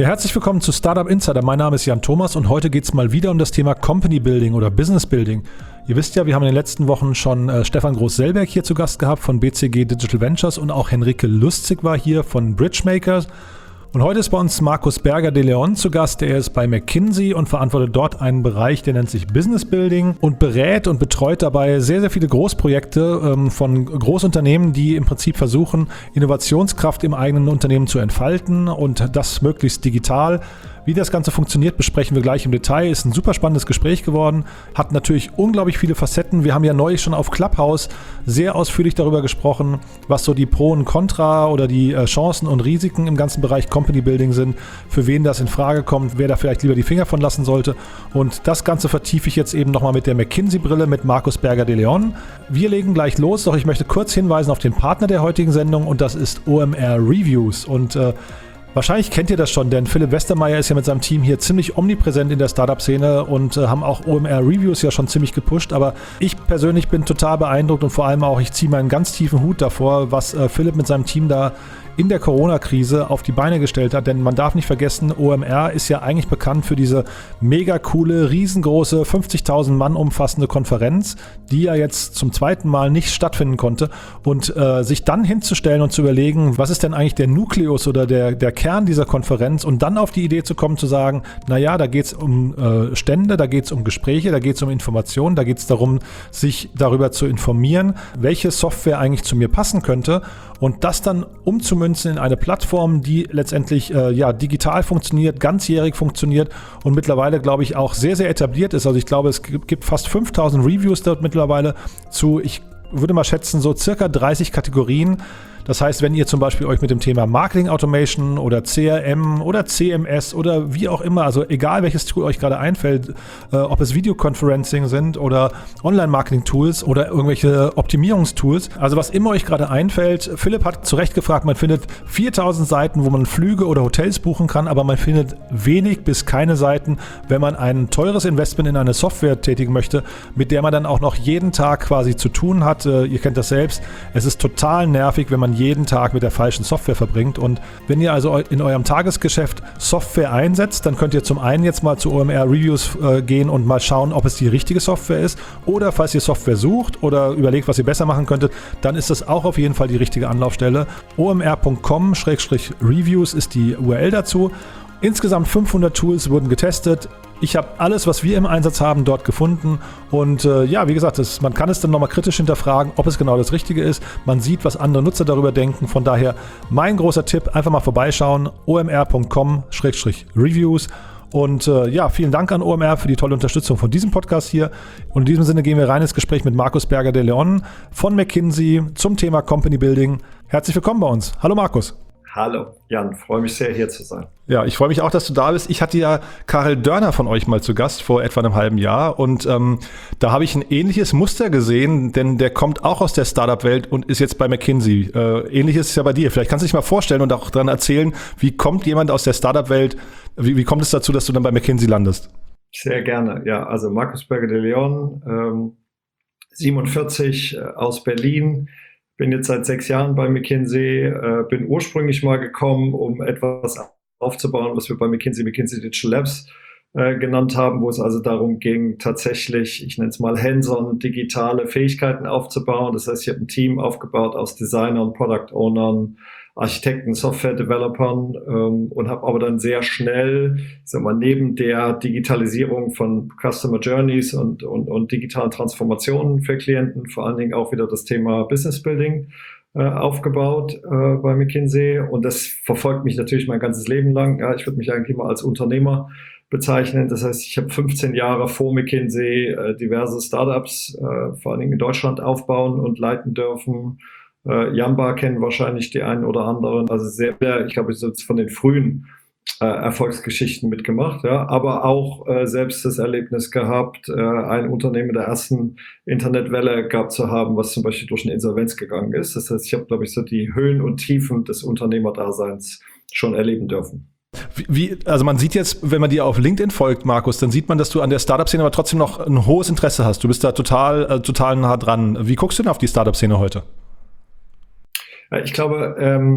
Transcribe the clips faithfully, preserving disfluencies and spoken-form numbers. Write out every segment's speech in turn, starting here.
Ja, herzlich willkommen zu Startup Insider. Mein Name ist Jan Thomas und heute geht es mal wieder um das Thema Company Building oder Business Building. Ihr wisst ja, wir haben in den letzten Wochen schon äh, Stefan Groß-Sellberg hier zu Gast gehabt von B C G Digital Ventures und auch Henrike Lustig war hier von Bridgemakers. Und heute ist bei uns Markus Berger de Leon zu Gast. Der ist bei McKinsey und verantwortet dort einen Bereich, der nennt sich Business Building und berät und betreut dabei sehr, sehr viele Großprojekte ähm, von Großunternehmen, die im Prinzip versuchen, Innovationskraft im eigenen Unternehmen zu entfalten und das möglichst digital. Wie das Ganze funktioniert, besprechen wir gleich im Detail. Ist ein super spannendes Gespräch geworden, hat natürlich unglaublich viele Facetten. Wir haben ja neulich schon auf Clubhouse sehr ausführlich darüber gesprochen, was so die Pro und Contra oder die äh, Chancen und Risiken im ganzen Bereich Company Building sind, für wen das in Frage kommt, wer da vielleicht lieber die Finger von lassen sollte. Und das Ganze vertiefe ich jetzt eben nochmal mit der McKinsey-Brille mit Markus Berger de Leon. Wir legen gleich los, doch ich möchte kurz hinweisen auf den Partner der heutigen Sendung und das ist O M R Reviews. Und äh, wahrscheinlich kennt ihr das schon, denn Philipp Westermeier ist ja mit seinem Team hier ziemlich omnipräsent in der Startup-Szene und äh, haben auch O M R-Reviews ja schon ziemlich gepusht. Aber ich persönlich bin total beeindruckt und vor allem auch, ich ziehe meinen ganz tiefen Hut davor, was äh, Philipp mit seinem Team da in der Corona-Krise auf die Beine gestellt hat. Denn man darf nicht vergessen, O M R ist ja eigentlich bekannt für diese mega coole, riesengroße, fünfzigtausend Mann umfassende Konferenz, die ja jetzt zum zweiten Mal nicht stattfinden konnte. Und äh, sich dann hinzustellen und zu überlegen, was ist denn eigentlich der Nukleus oder der, der Kern dieser Konferenz und dann auf die Idee zu kommen, zu sagen, naja, da geht es um äh, Stände, da geht es um Gespräche, da geht es um Informationen, da geht es darum, sich darüber zu informieren, welche Software eigentlich zu mir passen könnte und das dann umzumünzen in eine Plattform, die letztendlich äh, ja, digital funktioniert, ganzjährig funktioniert und mittlerweile, glaube ich, auch sehr, sehr etabliert ist. Also ich glaube, es gibt fast fünftausend Reviews dort mittlerweile zu, ich würde mal schätzen, so circa dreißig Kategorien. Das heißt, wenn ihr zum Beispiel euch mit dem Thema Marketing Automation oder C R M oder C M S oder wie auch immer, also egal welches Tool euch gerade einfällt, äh, ob es Videoconferencing sind oder Online-Marketing-Tools oder irgendwelche Optimierungstools, also was immer euch gerade einfällt. Philipp hat zu Recht gefragt, man findet viertausend Seiten, wo man Flüge oder Hotels buchen kann, aber man findet wenig bis keine Seiten, wenn man ein teures Investment in eine Software tätigen möchte, mit der man dann auch noch jeden Tag quasi zu tun hat. Äh, ihr kennt das selbst. Es ist total nervig, wenn man jeden Tag mit der falschen Software verbringt. Und wenn ihr also in eurem Tagesgeschäft Software einsetzt, dann könnt ihr zum einen jetzt mal zu O M R Reviews äh, gehen und mal schauen, ob es die richtige Software ist. Oder falls ihr Software sucht oder überlegt, was ihr besser machen könntet, dann ist das auch auf jeden Fall die richtige Anlaufstelle. O M R Punkt com Schrägstrich Reviews ist die U R L dazu. Insgesamt fünfhundert Tools wurden getestet. Ich habe alles, was wir im Einsatz haben, dort gefunden und äh, ja, wie gesagt, das, man kann es dann nochmal kritisch hinterfragen, ob es genau das Richtige ist. Man sieht, was andere Nutzer darüber denken. Von daher mein großer Tipp, einfach mal vorbeischauen, O M R Punkt com Schrägstrich Reviews. Und äh, ja, vielen Dank an O M R für die tolle Unterstützung von diesem Podcast hier. Und in diesem Sinne gehen wir rein ins Gespräch mit Markus Berger de Leon von McKinsey zum Thema Company Building. Herzlich willkommen bei uns. Hallo Markus. Hallo Jan, freue mich sehr, hier zu sein. Ja, ich freue mich auch, dass du da bist. Ich hatte ja Karel Dörner von euch mal zu Gast vor etwa einem halben Jahr und ähm, da habe ich ein ähnliches Muster gesehen, denn der kommt auch aus der Startup-Welt und ist jetzt bei McKinsey. Äh, ähnliches ist ja bei dir. Vielleicht kannst du dich mal vorstellen und auch daran erzählen, wie kommt jemand aus der Startup-Welt, wie, wie kommt es dazu, dass du dann bei McKinsey landest? Sehr gerne, ja. Also Markus Berger de Leon, ähm, siebenundvierzig, äh, aus Berlin. Bin jetzt seit sechs Jahren bei McKinsey, äh, bin ursprünglich mal gekommen, um etwas aufzubauen, was wir bei McKinsey, McKinsey Digital Labs äh, genannt haben, wo es also darum ging, tatsächlich, ich nenne es mal hands-on, digitale Fähigkeiten aufzubauen. Das heißt, ich habe ein Team aufgebaut aus Designern, Product Ownern, Architekten, Software-Developern ähm, und habe aber dann sehr schnell, sag mal, neben der Digitalisierung von Customer Journeys und, und, und digitalen Transformationen für Klienten vor allen Dingen auch wieder das Thema Business Building äh, aufgebaut äh, bei McKinsey und das verfolgt mich natürlich mein ganzes Leben lang. Ja, ich würde mich eigentlich immer als Unternehmer bezeichnen. Das heißt, ich habe fünfzehn Jahre vor McKinsey äh, diverse Startups, äh, vor allen Dingen in Deutschland aufbauen und leiten dürfen. Uh, Yamba kennen wahrscheinlich die einen oder anderen, also sehr, ich glaube, ich habe jetzt von den frühen äh, Erfolgsgeschichten mitgemacht, ja, aber auch äh, selbst das Erlebnis gehabt, äh, ein Unternehmen der ersten Internetwelle gehabt zu haben, was zum Beispiel durch eine Insolvenz gegangen ist. Das heißt, ich habe, glaube ich, so die Höhen und Tiefen des Unternehmerdaseins schon erleben dürfen. Wie, also man sieht jetzt, wenn man dir auf LinkedIn folgt, Markus, dann sieht man, dass du an der Startup-Szene aber trotzdem noch ein hohes Interesse hast. Du bist da total, äh, total nah dran. Wie guckst du denn auf die Startup-Szene heute? Ich glaube, ähm,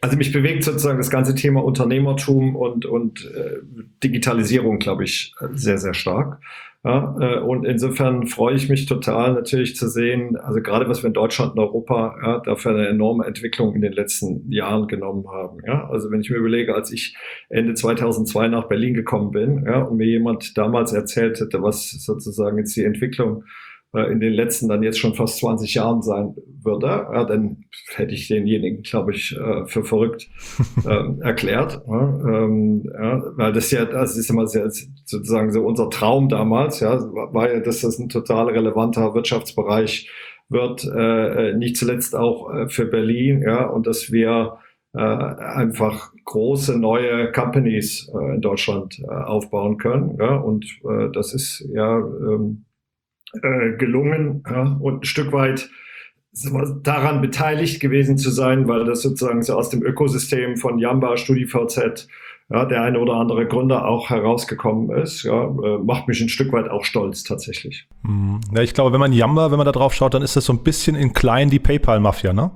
Also mich bewegt sozusagen das ganze Thema Unternehmertum und, und äh, Digitalisierung, glaube ich, sehr, sehr stark. Ja, äh, und insofern freue ich mich total natürlich zu sehen, also gerade was wir in Deutschland und Europa ja, dafür eine enorme Entwicklung in den letzten Jahren genommen haben. Ja. Also wenn ich mir überlege, als ich Ende zweitausendzwei nach Berlin gekommen bin ja, und mir jemand damals erzählt hätte, was sozusagen jetzt die Entwicklung in den letzten dann jetzt schon fast zwanzig Jahren sein würde, ja, dann hätte ich denjenigen, glaube ich, für verrückt äh, erklärt. Ja, ähm, ja, weil das ja, das ist immer sehr, sozusagen so unser Traum damals, ja, war ja, dass das ein total relevanter Wirtschaftsbereich wird, äh, nicht zuletzt auch äh, für Berlin, ja, und dass wir äh, einfach große neue Companies äh, in Deutschland äh, aufbauen können, ja, und äh, das ist ja ähm, Äh, gelungen ja, und ein Stück weit daran beteiligt gewesen zu sein, weil das sozusagen so aus dem Ökosystem von Yamba, StudiVZ, ja, der eine oder andere Gründer auch herausgekommen ist, ja, äh, macht mich ein Stück weit auch stolz tatsächlich. Ja, ich glaube, wenn man Yamba, wenn man da drauf schaut, dann ist das so ein bisschen in klein die PayPal-Mafia, ne?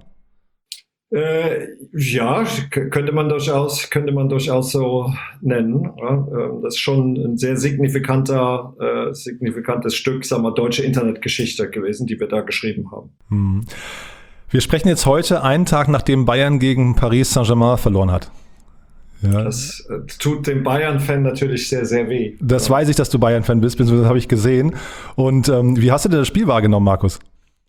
Äh, ja, k- könnte man durchaus, könnte man durchaus so nennen. Ja, ähm, das ist schon ein sehr signifikanter, äh, signifikantes Stück, sagen wir, deutsche Internetgeschichte gewesen, die wir da geschrieben haben. Hm. Wir sprechen jetzt heute einen Tag, nachdem Bayern gegen Paris Saint-Germain verloren hat. Ja. Das äh, tut dem Bayern-Fan natürlich sehr, sehr weh. Das weiß ich, dass du Bayern-Fan bist, beziehungsweise habe ich gesehen. Und ähm, wie hast du denn das Spiel wahrgenommen, Markus?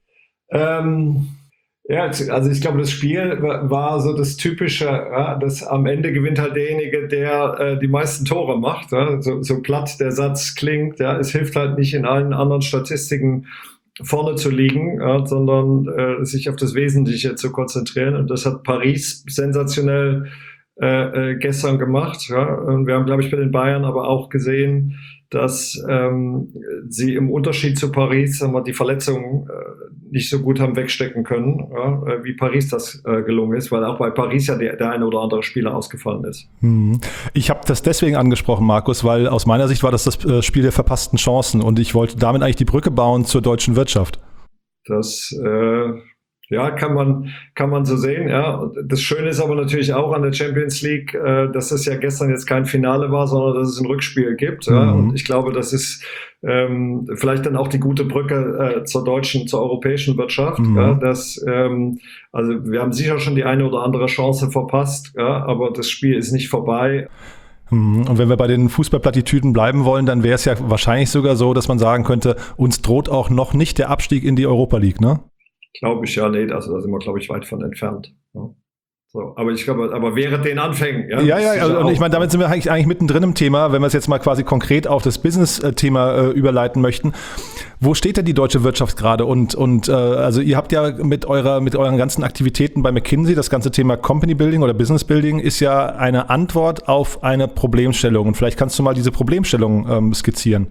Ähm, ja, also ich glaube, das Spiel war, war so das Typische, ja, dass am Ende gewinnt halt derjenige, der äh, die meisten Tore macht. Ja, so, so platt der Satz klingt, ja, es hilft halt nicht in allen anderen Statistiken vorne zu liegen, ja, sondern äh, sich auf das Wesentliche zu konzentrieren. Und das hat Paris sensationell äh, äh, gestern gemacht. Ja. Und wir haben, glaube ich, bei den Bayern aber auch gesehen, dass ähm, sie im Unterschied zu Paris sagen wir, die Verletzungen äh, nicht so gut haben wegstecken können, ja, wie Paris das äh, gelungen ist, weil auch bei Paris ja der, der eine oder andere Spieler ausgefallen ist. Hm. Ich habe das deswegen angesprochen, Markus, weil aus meiner Sicht war das das äh, Spiel der verpassten Chancen und ich wollte damit eigentlich die Brücke bauen zur deutschen Wirtschaft. Das äh, ja, kann man, kann man so sehen, ja. Das Schöne ist aber natürlich auch an der Champions League, äh, dass es ja gestern jetzt kein Finale war, sondern dass es ein Rückspiel gibt. Mhm. Ja. Und ich glaube, das ist ähm, vielleicht dann auch die gute Brücke äh, zur deutschen, zur europäischen Wirtschaft. Mhm. Ja, dass, ähm, also wir haben sicher schon die eine oder andere Chance verpasst, ja, aber das Spiel ist nicht vorbei. Und wenn wir bei den Fußballplattitüden bleiben wollen, dann wäre es ja wahrscheinlich sogar so, dass man sagen könnte, uns droht auch noch nicht der Abstieg in die Europa League, ne? Glaube ich ja, nee, also da sind wir, glaube ich, weit von entfernt. Ja. So, aber ich glaube, aber während den Anfängen. Ja, ja, ja also, und ich meine, damit sind wir eigentlich, eigentlich mittendrin im Thema, wenn wir es jetzt mal quasi konkret auf das Business-Thema äh, überleiten möchten. Wo steht denn die deutsche Wirtschaft gerade? Und, und äh, also ihr habt ja mit eurer, mit euren ganzen Aktivitäten bei McKinsey, das ganze Thema Company Building oder Business Building ist ja eine Antwort auf eine Problemstellung. Und vielleicht kannst du mal diese Problemstellung ähm, skizzieren.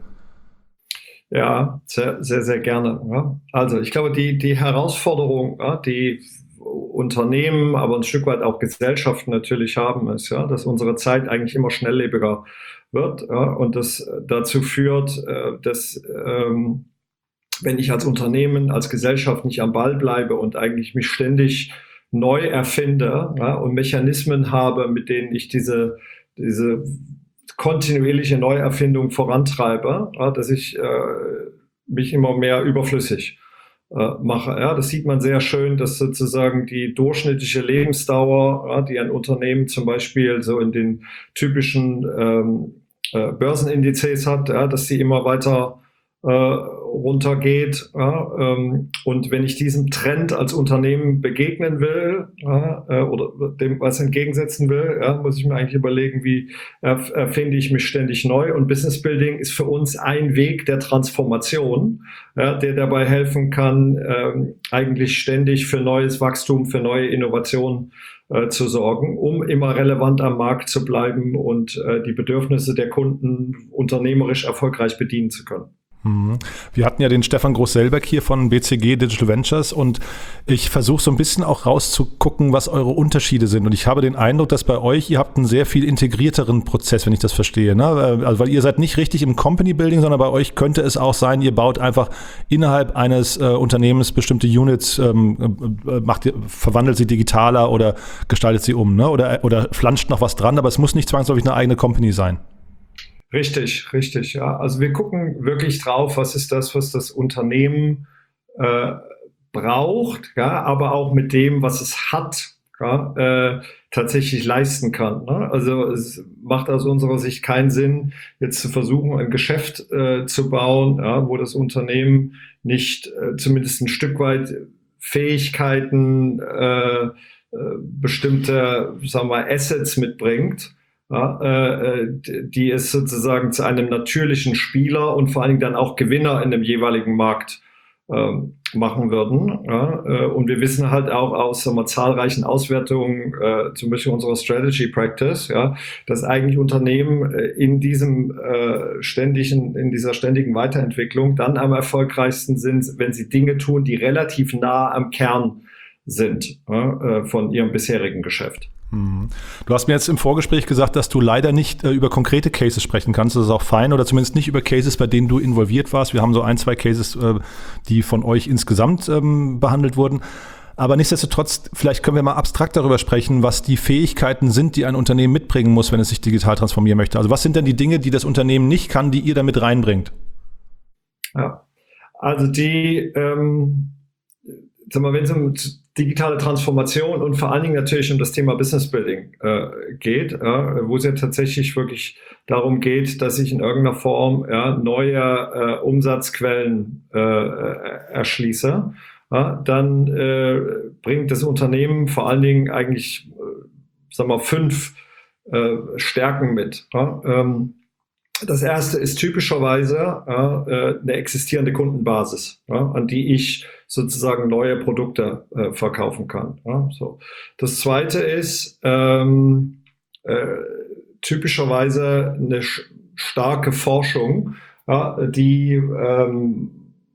Ja, sehr, sehr, sehr gerne. Ja. Also ich glaube, die, die Herausforderung, ja, die Unternehmen, aber ein Stück weit auch Gesellschaften natürlich haben, ist, ja, dass unsere Zeit eigentlich immer schnelllebiger wird, ja, und das dazu führt, äh, dass ähm, wenn ich als Unternehmen, als Gesellschaft nicht am Ball bleibe und eigentlich mich ständig neu erfinde, ja, und Mechanismen habe, mit denen ich diese, diese kontinuierliche Neuerfindung vorantreibe, ja, dass ich äh, mich immer mehr überflüssig äh, mache. Ja, das sieht man sehr schön, dass sozusagen die durchschnittliche Lebensdauer, ja, die ein Unternehmen zum Beispiel so in den typischen ähm, äh, Börsenindizes hat, ja, dass sie immer weiter äh, runtergeht. Ja, ähm, und wenn ich diesem Trend als Unternehmen begegnen will, ja, äh, oder dem was entgegensetzen will, ja, muss ich mir eigentlich überlegen, wie erf- erfinde ich mich ständig neu. Und Business Building ist für uns ein Weg der Transformation, ja, der dabei helfen kann, ähm, eigentlich ständig für neues Wachstum, für neue Innovationen äh, zu sorgen, um immer relevant am Markt zu bleiben und äh, die Bedürfnisse der Kunden unternehmerisch erfolgreich bedienen zu können. Wir hatten ja den Stefan Groß-Selberg hier von B C G Digital Ventures und ich versuche so ein bisschen auch rauszugucken, was eure Unterschiede sind. Und ich habe den Eindruck, dass bei euch, ihr habt einen sehr viel integrierteren Prozess, wenn ich das verstehe. Ne? Also weil ihr seid nicht richtig im Company Building, sondern bei euch könnte es auch sein, ihr baut einfach innerhalb eines äh, Unternehmens bestimmte Units, ähm, macht, verwandelt sie digitaler oder gestaltet sie um, ne? oder, oder flanscht noch was dran, aber es muss nicht zwangsläufig eine eigene Company sein. Richtig, richtig, ja. Also wir gucken wirklich drauf, was ist das, was das Unternehmen äh, braucht, ja, aber auch mit dem, was es hat, ja, äh, tatsächlich leisten kann. Ne? Also es macht aus unserer Sicht keinen Sinn, jetzt zu versuchen, ein Geschäft äh, zu bauen, ja, wo das Unternehmen nicht äh, zumindest ein Stück weit Fähigkeiten, äh, äh, bestimmte, sagen wir, Assets mitbringt, ja, äh, die es sozusagen zu einem natürlichen Spieler und vor allen Dingen dann auch Gewinner in dem jeweiligen Markt äh, machen würden. Ja, äh, und wir wissen halt auch aus sagen wir, zahlreichen Auswertungen, äh, zum Beispiel unserer Strategy Practice, ja, dass eigentlich Unternehmen äh, in diesem äh, ständigen, in dieser ständigen Weiterentwicklung dann am erfolgreichsten sind, wenn sie Dinge tun, die relativ nah am Kern sind ja, äh, von ihrem bisherigen Geschäft. Du hast mir jetzt im Vorgespräch gesagt, dass du leider nicht äh, über konkrete Cases sprechen kannst. Das ist auch fein, oder zumindest nicht über Cases, bei denen du involviert warst. Wir haben so ein, zwei Cases, äh, die von euch insgesamt ähm, behandelt wurden. Aber nichtsdestotrotz, vielleicht können wir mal abstrakt darüber sprechen, was die Fähigkeiten sind, die ein Unternehmen mitbringen muss, wenn es sich digital transformieren möchte. Also was sind denn die Dinge, die das Unternehmen nicht kann, die ihr damit reinbringt? Ja, also die, ähm, sag mal, wenn es um digitale Transformation und vor allen Dingen natürlich um das Thema Business Building äh, geht, äh, wo es ja tatsächlich wirklich darum geht, dass ich in irgendeiner Form ja, neue äh, Umsatzquellen äh, erschließe, ja, dann äh, bringt das Unternehmen vor allen Dingen eigentlich, äh, sagen wir, fünf äh, Stärken mit. Ja. Ähm, Das erste ist typischerweise äh, eine existierende Kundenbasis, ja, an die ich sozusagen neue Produkte äh, verkaufen kann. Ja, so. Das zweite ist ähm, äh, typischerweise eine starke Forschung, ja, die ähm,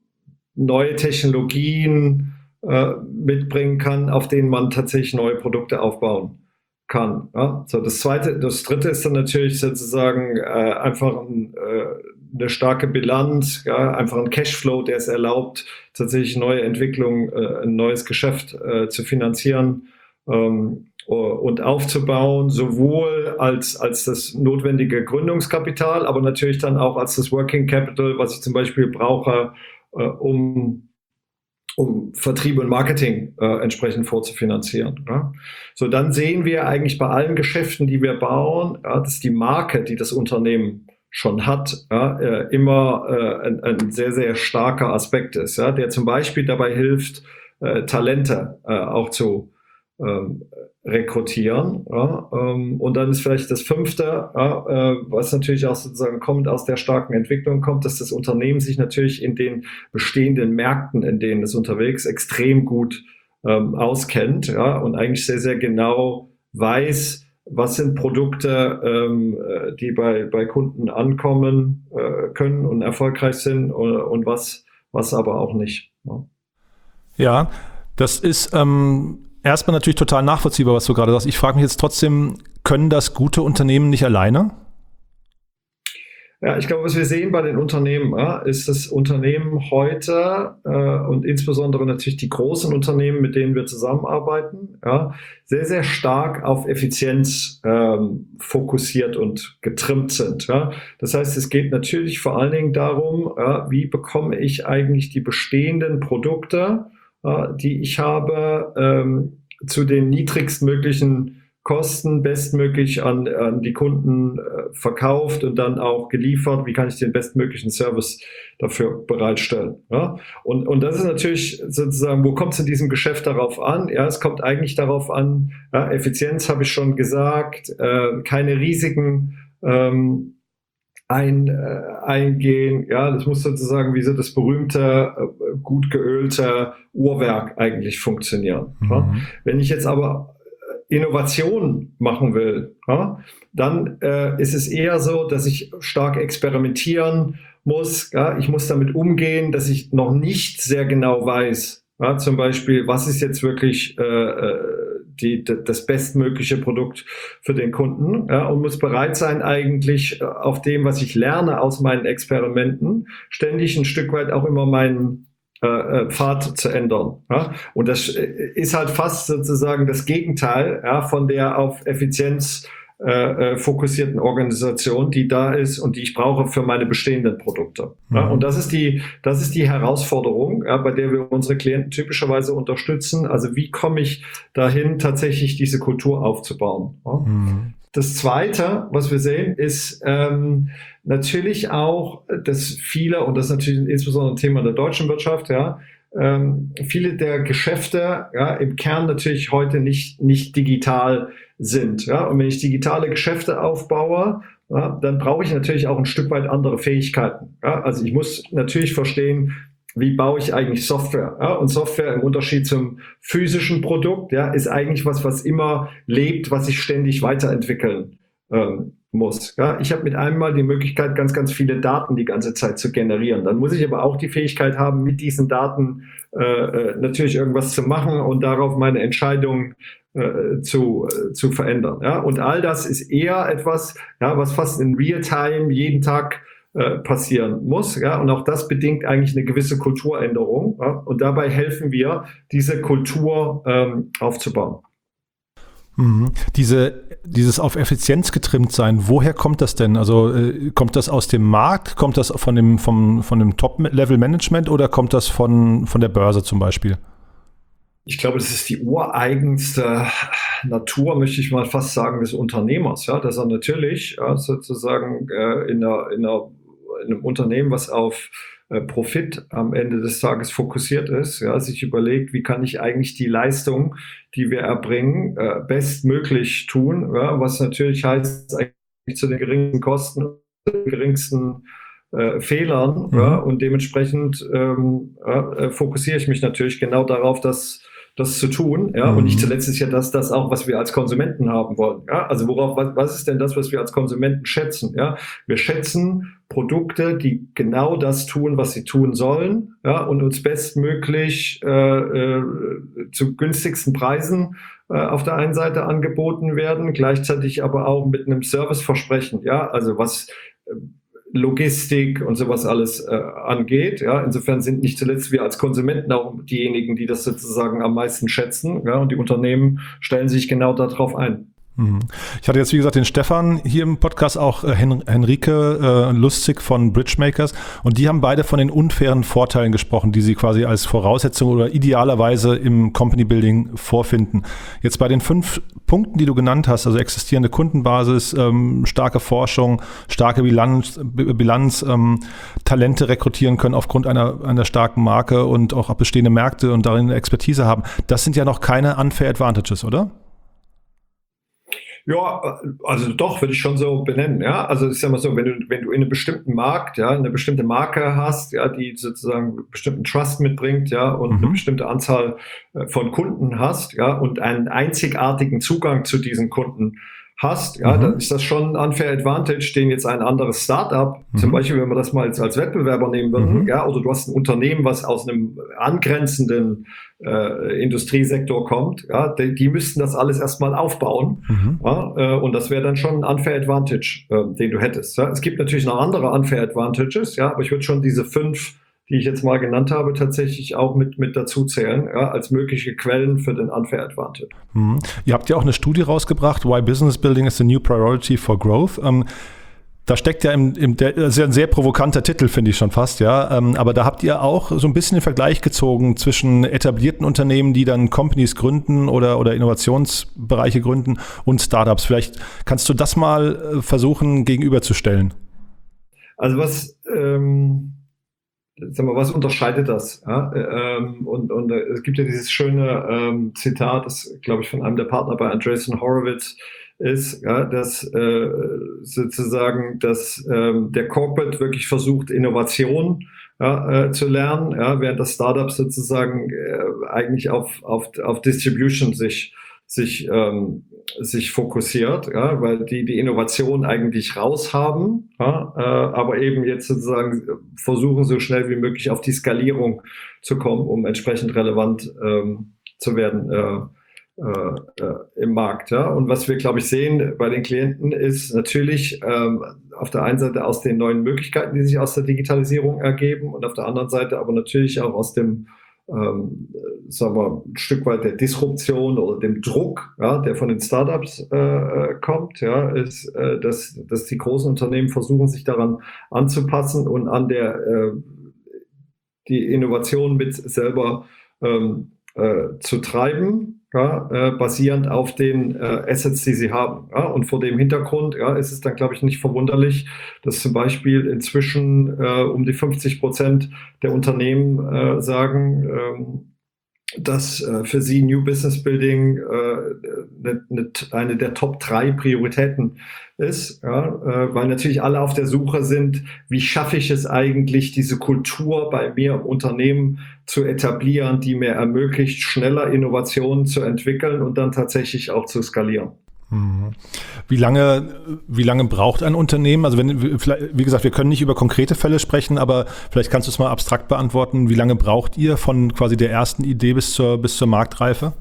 neue Technologien äh, mitbringen kann, auf denen man tatsächlich neue Produkte aufbauen kann. Ja. So, das zweite, das dritte ist dann natürlich sozusagen äh, einfach ein, äh, eine starke Bilanz, ja, einfach ein Cashflow, der es erlaubt, tatsächlich neue Entwicklungen, äh, ein neues Geschäft äh, zu finanzieren ähm, und aufzubauen, sowohl als, als das notwendige Gründungskapital, aber natürlich dann auch als das Working Capital, was ich zum Beispiel brauche, äh, um um Vertrieb und Marketing äh, entsprechend vorzufinanzieren. Ja. So, dann sehen wir eigentlich bei allen Geschäften, die wir bauen, ja, dass die Marke, die das Unternehmen schon hat, ja, äh, immer äh, ein, ein sehr, sehr starker Aspekt ist, ja, der zum Beispiel dabei hilft, äh, Talente äh, auch zu ähm, rekrutieren. Ja, ähm, und dann ist vielleicht das fünfte, ja, äh, was natürlich auch sozusagen kommt aus der starken Entwicklung kommt, dass das Unternehmen sich natürlich in den bestehenden Märkten, in denen es unterwegs extrem gut ähm, auskennt, ja, und eigentlich sehr, sehr genau weiß, was sind Produkte, ähm, die bei, bei Kunden ankommen äh, können und erfolgreich sind und, und was, was aber auch nicht. Ja, ja, das ist ähm erstmal natürlich total nachvollziehbar, was du gerade sagst. Ich frage mich jetzt trotzdem, können das gute Unternehmen nicht alleine? Ja, ich glaube, was wir sehen bei den Unternehmen, ja, ist, dass Unternehmen heute äh, und insbesondere natürlich die großen Unternehmen, mit denen wir zusammenarbeiten, ja, sehr, sehr stark auf Effizienz ähm, fokussiert und getrimmt sind. Ja. Das heißt, es geht natürlich vor allen Dingen darum, ja, wie bekomme ich eigentlich die bestehenden Produkte, ja, die ich habe, ähm, zu den niedrigstmöglichen Kosten bestmöglich an, an die Kunden äh, verkauft und dann auch geliefert. Wie kann ich den bestmöglichen Service dafür bereitstellen? Ja? Und, und das ist natürlich sozusagen, wo kommt es in diesem Geschäft darauf an? Ja, es kommt eigentlich darauf an, ja, Effizienz habe ich schon gesagt, äh, keine Risiken ähm, ein, äh, eingehen. Ja, das muss sozusagen wie so das berühmte, äh, gut geölte Uhrwerk eigentlich funktionieren. Mhm. Ja? Wenn ich jetzt aber Innovation machen will, ja, dann äh, ist es eher so, dass ich stark experimentieren muss. Ja, ich muss damit umgehen, dass ich noch nicht sehr genau weiß, ja, zum Beispiel, was ist jetzt wirklich äh, die, das bestmögliche Produkt für den Kunden, ja, und muss bereit sein, eigentlich auf dem, was ich lerne aus meinen Experimenten, ständig ein Stück weit auch immer meinen äh, Pfad zu ändern. Ja. Und das ist halt fast sozusagen das Gegenteil, ja, von der auf Effizienz Äh, fokussierten Organisation, die da ist und die ich brauche für meine bestehenden Produkte. Mhm. Ja, und das ist die, das ist die Herausforderung, ja, bei der wir unsere Klienten typischerweise unterstützen. Also wie komme ich dahin, tatsächlich diese Kultur aufzubauen? Ja. Mhm. Das Zweite, was wir sehen, ist ähm, natürlich auch, dass viele, und das ist natürlich insbesondere ein Thema der deutschen Wirtschaft, ja, ähm, viele der Geschäfte ja, im Kern natürlich heute nicht, nicht digital sind. Ja? Und wenn ich digitale Geschäfte aufbaue, ja, dann brauche ich natürlich auch ein Stück weit andere Fähigkeiten. Ja? Also ich muss natürlich verstehen, wie baue ich eigentlich Software? Ja? Und Software im Unterschied zum physischen Produkt, ja, ist eigentlich was, was immer lebt, was sich ständig weiterentwickeln ähm, muss. Ja? Ich habe mit einem Mal die Möglichkeit, ganz, ganz viele Daten die ganze Zeit zu generieren. Dann muss ich aber auch die Fähigkeit haben, mit diesen Daten äh, natürlich irgendwas zu machen und darauf meine Entscheidungen äh, zu, äh, zu verändern. Ja? Und all das ist eher etwas, ja, was fast in Real-Time jeden Tag äh, passieren muss. Ja? Und auch das bedingt eigentlich eine gewisse Kulturänderung. Ja? Und dabei helfen wir, diese Kultur ähm, aufzubauen. Mhm. Diese, dieses auf Effizienz getrimmt sein, woher kommt das denn? Also äh, kommt das aus dem Markt, kommt das von dem, vom, von dem Top-Level-Management oder kommt das von, von der Börse zum Beispiel? Ich glaube, das ist die ureigenste Natur, möchte ich mal fast sagen, des Unternehmers. Ja? Dass er natürlich ja, sozusagen äh, in, einer, in, einer, in einem Unternehmen, was auf Profit am Ende des Tages fokussiert ist, ja, sich überlegt, wie kann ich eigentlich die Leistung, die wir erbringen, äh, bestmöglich tun, ja, was natürlich heißt, eigentlich zu den geringsten Kosten, den geringsten äh, Fehlern, mhm. ja, und dementsprechend ähm, äh, fokussiere ich mich natürlich genau darauf, dass das zu tun, ja, mhm. und nicht zuletzt ist ja das, das auch, was wir als Konsumenten haben wollen, ja, also worauf, was, was ist denn das, was wir als Konsumenten schätzen, ja, wir schätzen Produkte, die genau das tun, was sie tun sollen, ja, und uns bestmöglich äh, äh, zu günstigsten Preisen äh, auf der einen Seite angeboten werden, gleichzeitig aber auch mit einem Serviceversprechen, ja, also was äh, Logistik und sowas alles äh, angeht. Ja, insofern sind nicht zuletzt wir als Konsumenten auch diejenigen, die das sozusagen am meisten schätzen. Ja, und die Unternehmen stellen sich genau darauf ein. Ich hatte jetzt, wie gesagt, den Stefan hier im Podcast, auch äh, Hen- Henrike äh, Lustig von Bridgemakers, und die haben beide von den unfairen Vorteilen gesprochen, die sie quasi als Voraussetzung oder idealerweise im Company Building vorfinden. Jetzt bei den fünf Punkten, die du genannt hast, also existierende Kundenbasis, ähm, starke Forschung, starke Bilanz, B- Bilanz ähm, Talente rekrutieren können aufgrund einer, einer starken Marke und auch bestehende Märkte und darin Expertise haben, das sind ja noch keine unfair advantages, oder? Ja, also doch, würde ich schon so benennen, ja. Also ich sag mal so, wenn du, wenn du in einem bestimmten Markt, ja, eine bestimmte Marke hast, ja, die sozusagen einen bestimmten Trust mitbringt, ja, und mhm. eine bestimmte Anzahl von Kunden hast, ja, und einen einzigartigen Zugang zu diesen Kunden hast, ja, mhm. dann ist das schon ein unfair advantage, den jetzt ein anderes Startup, mhm. zum Beispiel, wenn wir das mal als, als Wettbewerber nehmen würden, mhm. ja, oder du hast ein Unternehmen, was aus einem angrenzenden äh, Industriesektor kommt, ja, die, die müssten das alles erstmal aufbauen, mhm. ja, äh, und das wäre dann schon ein unfair advantage, äh, den du hättest. Ja. Es gibt natürlich noch andere unfair advantages, ja, aber ich würde schon diese fünf, die ich jetzt mal genannt habe, tatsächlich auch mit, mit dazu zählen, ja, als mögliche Quellen für den Unfair Advantage. Mhm. Ihr habt ja auch eine Studie rausgebracht, Why Business Building is the New Priority for Growth. Ähm, da steckt ja im, im der, das ist ja ein sehr provokanter Titel, finde ich schon fast, ja. Ähm, aber da habt ihr auch so ein bisschen den Vergleich gezogen zwischen etablierten Unternehmen, die dann Companies gründen oder, oder Innovationsbereiche gründen, und Startups. Vielleicht kannst du das mal versuchen gegenüberzustellen. Also was... Ähm Sag mal, was unterscheidet das? Ja, ähm, und, und äh, es gibt ja dieses schöne ähm, Zitat, das, glaube ich, von einem der Partner bei Andreessen Horowitz ist, ja, dass äh, sozusagen, dass ähm, der Corporate wirklich versucht, Innovation ja, äh, zu lernen, ja, während das Startup sozusagen äh, eigentlich auf, auf, auf Distribution sich sich, ähm, sich fokussiert, ja, weil die die Innovation eigentlich raus haben, ja, äh, aber eben jetzt sozusagen versuchen, so schnell wie möglich auf die Skalierung zu kommen, um entsprechend relevant ähm, zu werden äh, äh, äh, im Markt. Ja. Und was wir, glaube ich, sehen bei den Klienten ist natürlich ähm, auf der einen Seite aus den neuen Möglichkeiten, die sich aus der Digitalisierung ergeben und auf der anderen Seite aber natürlich auch aus dem Ähm, sagen wir, ein Stück weit der Disruption oder dem Druck, ja, der von den Startups äh, kommt, ja, ist, äh, dass, dass die großen Unternehmen versuchen, sich daran anzupassen und an der äh, die Innovation mit selber ähm, äh, zu treiben, ja, äh, basierend auf den äh, Assets, die sie haben. Ja. Und vor dem Hintergrund ja, ist es dann, glaube ich, nicht verwunderlich, dass zum Beispiel inzwischen äh, um die fünfzig Prozent der Unternehmen äh, sagen, ähm, dass äh, für sie New Business Building äh, ne, ne, eine der Top drei Prioritäten ist, ja, äh, weil natürlich alle auf der Suche sind, wie schaffe ich es eigentlich, diese Kultur bei mir im Unternehmen zu etablieren, die mir ermöglicht, schneller Innovationen zu entwickeln und dann tatsächlich auch zu skalieren. Wie lange, wie lange braucht ein Unternehmen? Also wenn, wie gesagt, wir können nicht über konkrete Fälle sprechen, aber vielleicht kannst du es mal abstrakt beantworten. Wie lange braucht ihr von quasi der ersten Idee bis zur, bis zur Marktreife?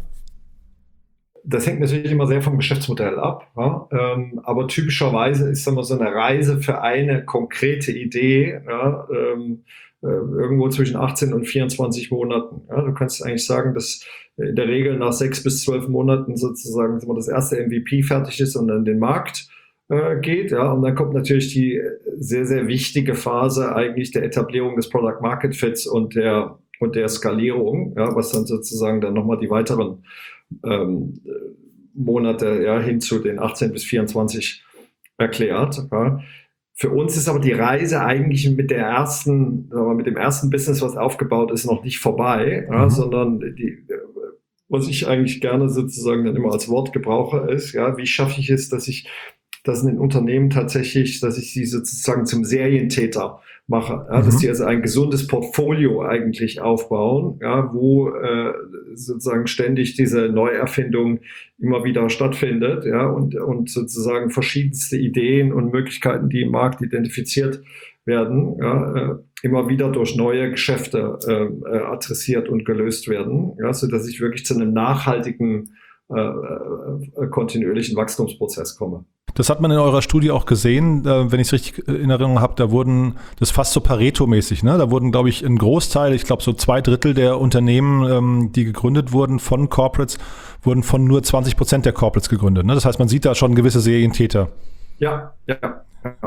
Das hängt natürlich immer sehr vom Geschäftsmodell ab, ja? ähm, aber typischerweise ist immer so eine Reise für eine konkrete Idee ja, ähm, äh, irgendwo zwischen achtzehn und vierundzwanzig Monaten. Ja? Du kannst eigentlich sagen, dass in der Regel nach sechs bis zwölf Monaten sozusagen das erste M V P fertig ist und dann den Markt äh, geht. Ja? Und dann kommt natürlich die sehr, sehr wichtige Phase eigentlich der Etablierung des Product Market Fits und der, und der Skalierung, ja? Was dann sozusagen dann nochmal die weiteren ähm, Monate ja, hin zu den achtzehn bis vierundzwanzig erklärt. Ja? Für uns ist aber die Reise eigentlich mit der ersten, sagen wir, mit dem ersten Business, was aufgebaut ist, noch nicht vorbei, ja? Mhm. Sondern die was ich eigentlich gerne sozusagen dann immer als Wort gebrauche, ist, ja, wie schaffe ich es, dass ich, dass in den Unternehmen tatsächlich, dass ich sie sozusagen zum Serientäter mache, ja, mhm. dass die also ein gesundes Portfolio eigentlich aufbauen, ja, wo äh, sozusagen ständig diese Neuerfindung immer wieder stattfindet, ja, und, und sozusagen verschiedenste Ideen und Möglichkeiten, die im Markt identifiziert werden, ja, äh, immer wieder durch neue Geschäfte äh, adressiert und gelöst werden, ja, sodass ich wirklich zu einem nachhaltigen, äh, äh, kontinuierlichen Wachstumsprozess komme. Das hat man in eurer Studie auch gesehen, äh, wenn ich es richtig in Erinnerung habe, da wurden, das fast so Pareto-mäßig, ne? Da wurden, glaube ich, ein Großteil, ich glaube so zwei Drittel der Unternehmen, ähm, die gegründet wurden von Corporates, wurden von nur zwanzig Prozent der Corporates gegründet, ne? Das heißt, man sieht da schon gewisse Serientäter. Ja, ja, ja.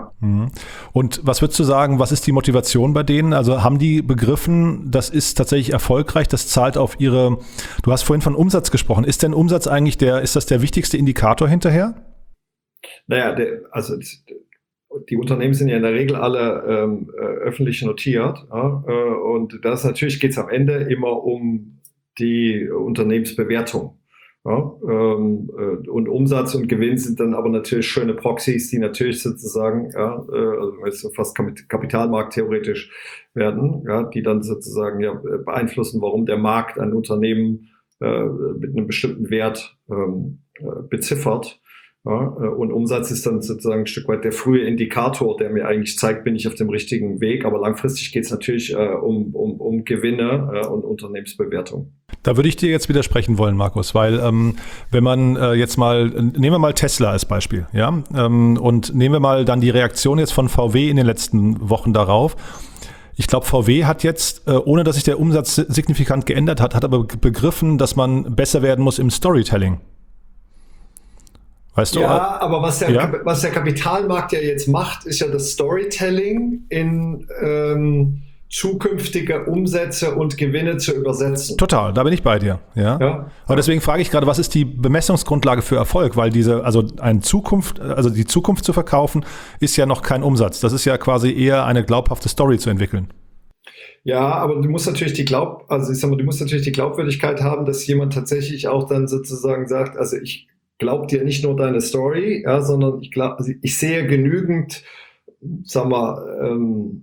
Und was würdest du sagen, was ist die Motivation bei denen? Also haben die begriffen, das ist tatsächlich erfolgreich, das zahlt auf ihre, du hast vorhin von Umsatz gesprochen, ist denn Umsatz eigentlich der, ist das der wichtigste Indikator hinterher? Naja, der, also die Unternehmen sind ja in der Regel alle ähm, öffentlich notiert, ja, äh, und das natürlich geht es am Ende immer um die Unternehmensbewertung. Ja, ähm, äh, und Umsatz und Gewinn sind dann aber natürlich schöne Proxys, die natürlich sozusagen, ja, äh, also fast Kapitalmarkt theoretisch werden, ja, die dann sozusagen ja, beeinflussen, warum der Markt ein Unternehmen äh, mit einem bestimmten Wert ähm, äh, beziffert. Ja, und Umsatz ist dann sozusagen ein Stück weit der frühe Indikator, der mir eigentlich zeigt, bin ich auf dem richtigen Weg. Aber langfristig geht es natürlich äh, um, um, um Gewinne äh, und Unternehmensbewertung. Da würde ich dir jetzt widersprechen wollen, Markus, weil ähm, wenn man äh, jetzt mal, nehmen wir mal Tesla als Beispiel, ja, ähm, und nehmen wir mal dann die Reaktion jetzt von V W in den letzten Wochen darauf. Ich glaube, V W hat jetzt, äh, ohne dass sich der Umsatz signifikant geändert hat, hat aber begriffen, dass man besser werden muss im Storytelling. Weißt du? Ja, aber was der, ja? was der Kapitalmarkt ja jetzt macht, ist ja das Storytelling in ähm, zukünftige Umsätze und Gewinne zu übersetzen. Total, da bin ich bei dir. Ja. ja. Aber deswegen frage ich gerade, was ist die Bemessungsgrundlage für Erfolg? Weil diese, also eine Zukunft, also die Zukunft zu verkaufen, ist ja noch kein Umsatz. Das ist ja quasi eher eine glaubhafte Story zu entwickeln. Ja, aber du musst natürlich die Glaub, also ich sag mal, du musst natürlich die Glaubwürdigkeit haben, dass jemand tatsächlich auch dann sozusagen sagt, also ich glaub dir nicht nur deine Story, ja, sondern ich glaube, ich sehe genügend, sag mal, ähm,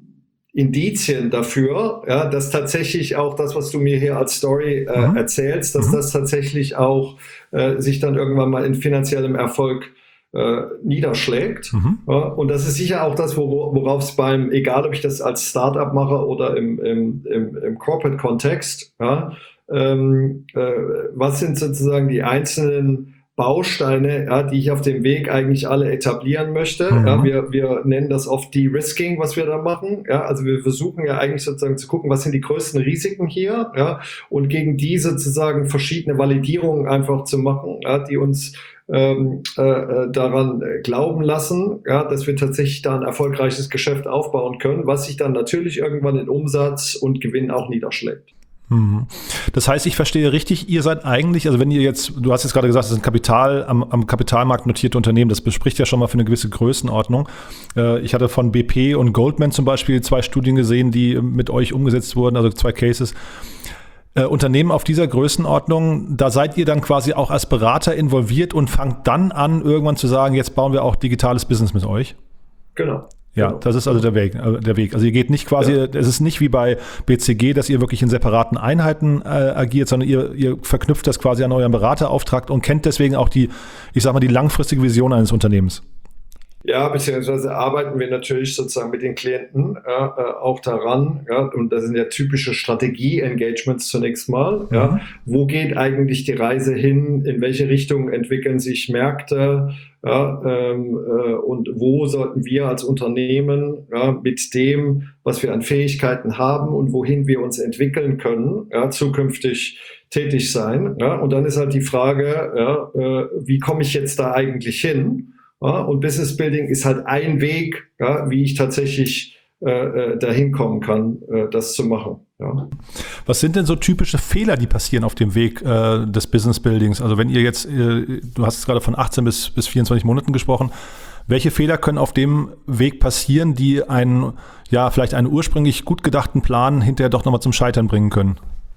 Indizien dafür, ja, dass tatsächlich auch das, was du mir hier als Story äh, mhm. erzählst, dass mhm. das tatsächlich auch äh, sich dann irgendwann mal in finanziellem Erfolg äh, niederschlägt. Mhm. Ja, und das ist sicher auch das, wor- worauf es beim, egal ob ich das als Startup mache oder im, im, im, im Corporate-Kontext, ja, ähm, äh, was sind sozusagen die einzelnen Bausteine, ja, die ich auf dem Weg eigentlich alle etablieren möchte. Mhm. Ja, wir, wir nennen das oft De-Risking, was wir da machen. Ja, also wir versuchen ja eigentlich sozusagen zu gucken, was sind die größten Risiken hier, ja, und gegen die sozusagen verschiedene Validierungen einfach zu machen, ja, die uns ähm, äh, daran glauben lassen, ja, dass wir tatsächlich da ein erfolgreiches Geschäft aufbauen können, was sich dann natürlich irgendwann in Umsatz und Gewinn auch niederschlägt. Das heißt, ich verstehe richtig, ihr seid eigentlich, also wenn ihr jetzt, du hast jetzt gerade gesagt, das ist ein Kapital, am, am Kapitalmarkt notierte Unternehmen, das bespricht ja schon mal für eine gewisse Größenordnung. Äh, ich hatte von B P und Goldman zum Beispiel zwei Studien gesehen, die mit euch umgesetzt wurden, also zwei Cases. Äh, Unternehmen auf dieser Größenordnung, da seid ihr dann quasi auch als Berater involviert und fangt dann an, irgendwann zu sagen, jetzt bauen wir auch digitales Business mit euch? Genau. Ja, genau. Das ist also der Weg, der Weg. Also ihr geht nicht quasi, ja. Es ist nicht wie bei B C G, dass ihr wirklich in separaten Einheiten äh, agiert, sondern ihr, ihr verknüpft das quasi an euren Beraterauftrag und kennt deswegen auch die, ich sag mal, die langfristige Vision eines Unternehmens. Ja, beziehungsweise arbeiten wir natürlich sozusagen mit den Klienten äh, auch daran, ja, und das sind ja typische Strategie-Engagements zunächst mal. Mhm. Ja, wo geht eigentlich die Reise hin? In welche Richtung entwickeln sich Märkte? Ja, ähm, äh, und wo sollten wir als Unternehmen, ja, mit dem, was wir an Fähigkeiten haben und wohin wir uns entwickeln können, ja, zukünftig tätig sein? Ja, und dann ist halt die Frage, ja, äh, wie komme ich jetzt da eigentlich hin? Ja, und Business Building ist halt ein Weg, ja, wie ich tatsächlich äh, dahin kommen kann, äh, das zu machen. Ja. Was sind denn so typische Fehler, die passieren auf dem Weg äh, des Business Buildings? Also wenn ihr jetzt, äh, du hast gerade von achtzehn bis, bis vierundzwanzig Monaten gesprochen, welche Fehler können auf dem Weg passieren, die einen, ja, vielleicht einen ursprünglich gut gedachten Plan hinterher doch nochmal zum Scheitern bringen können?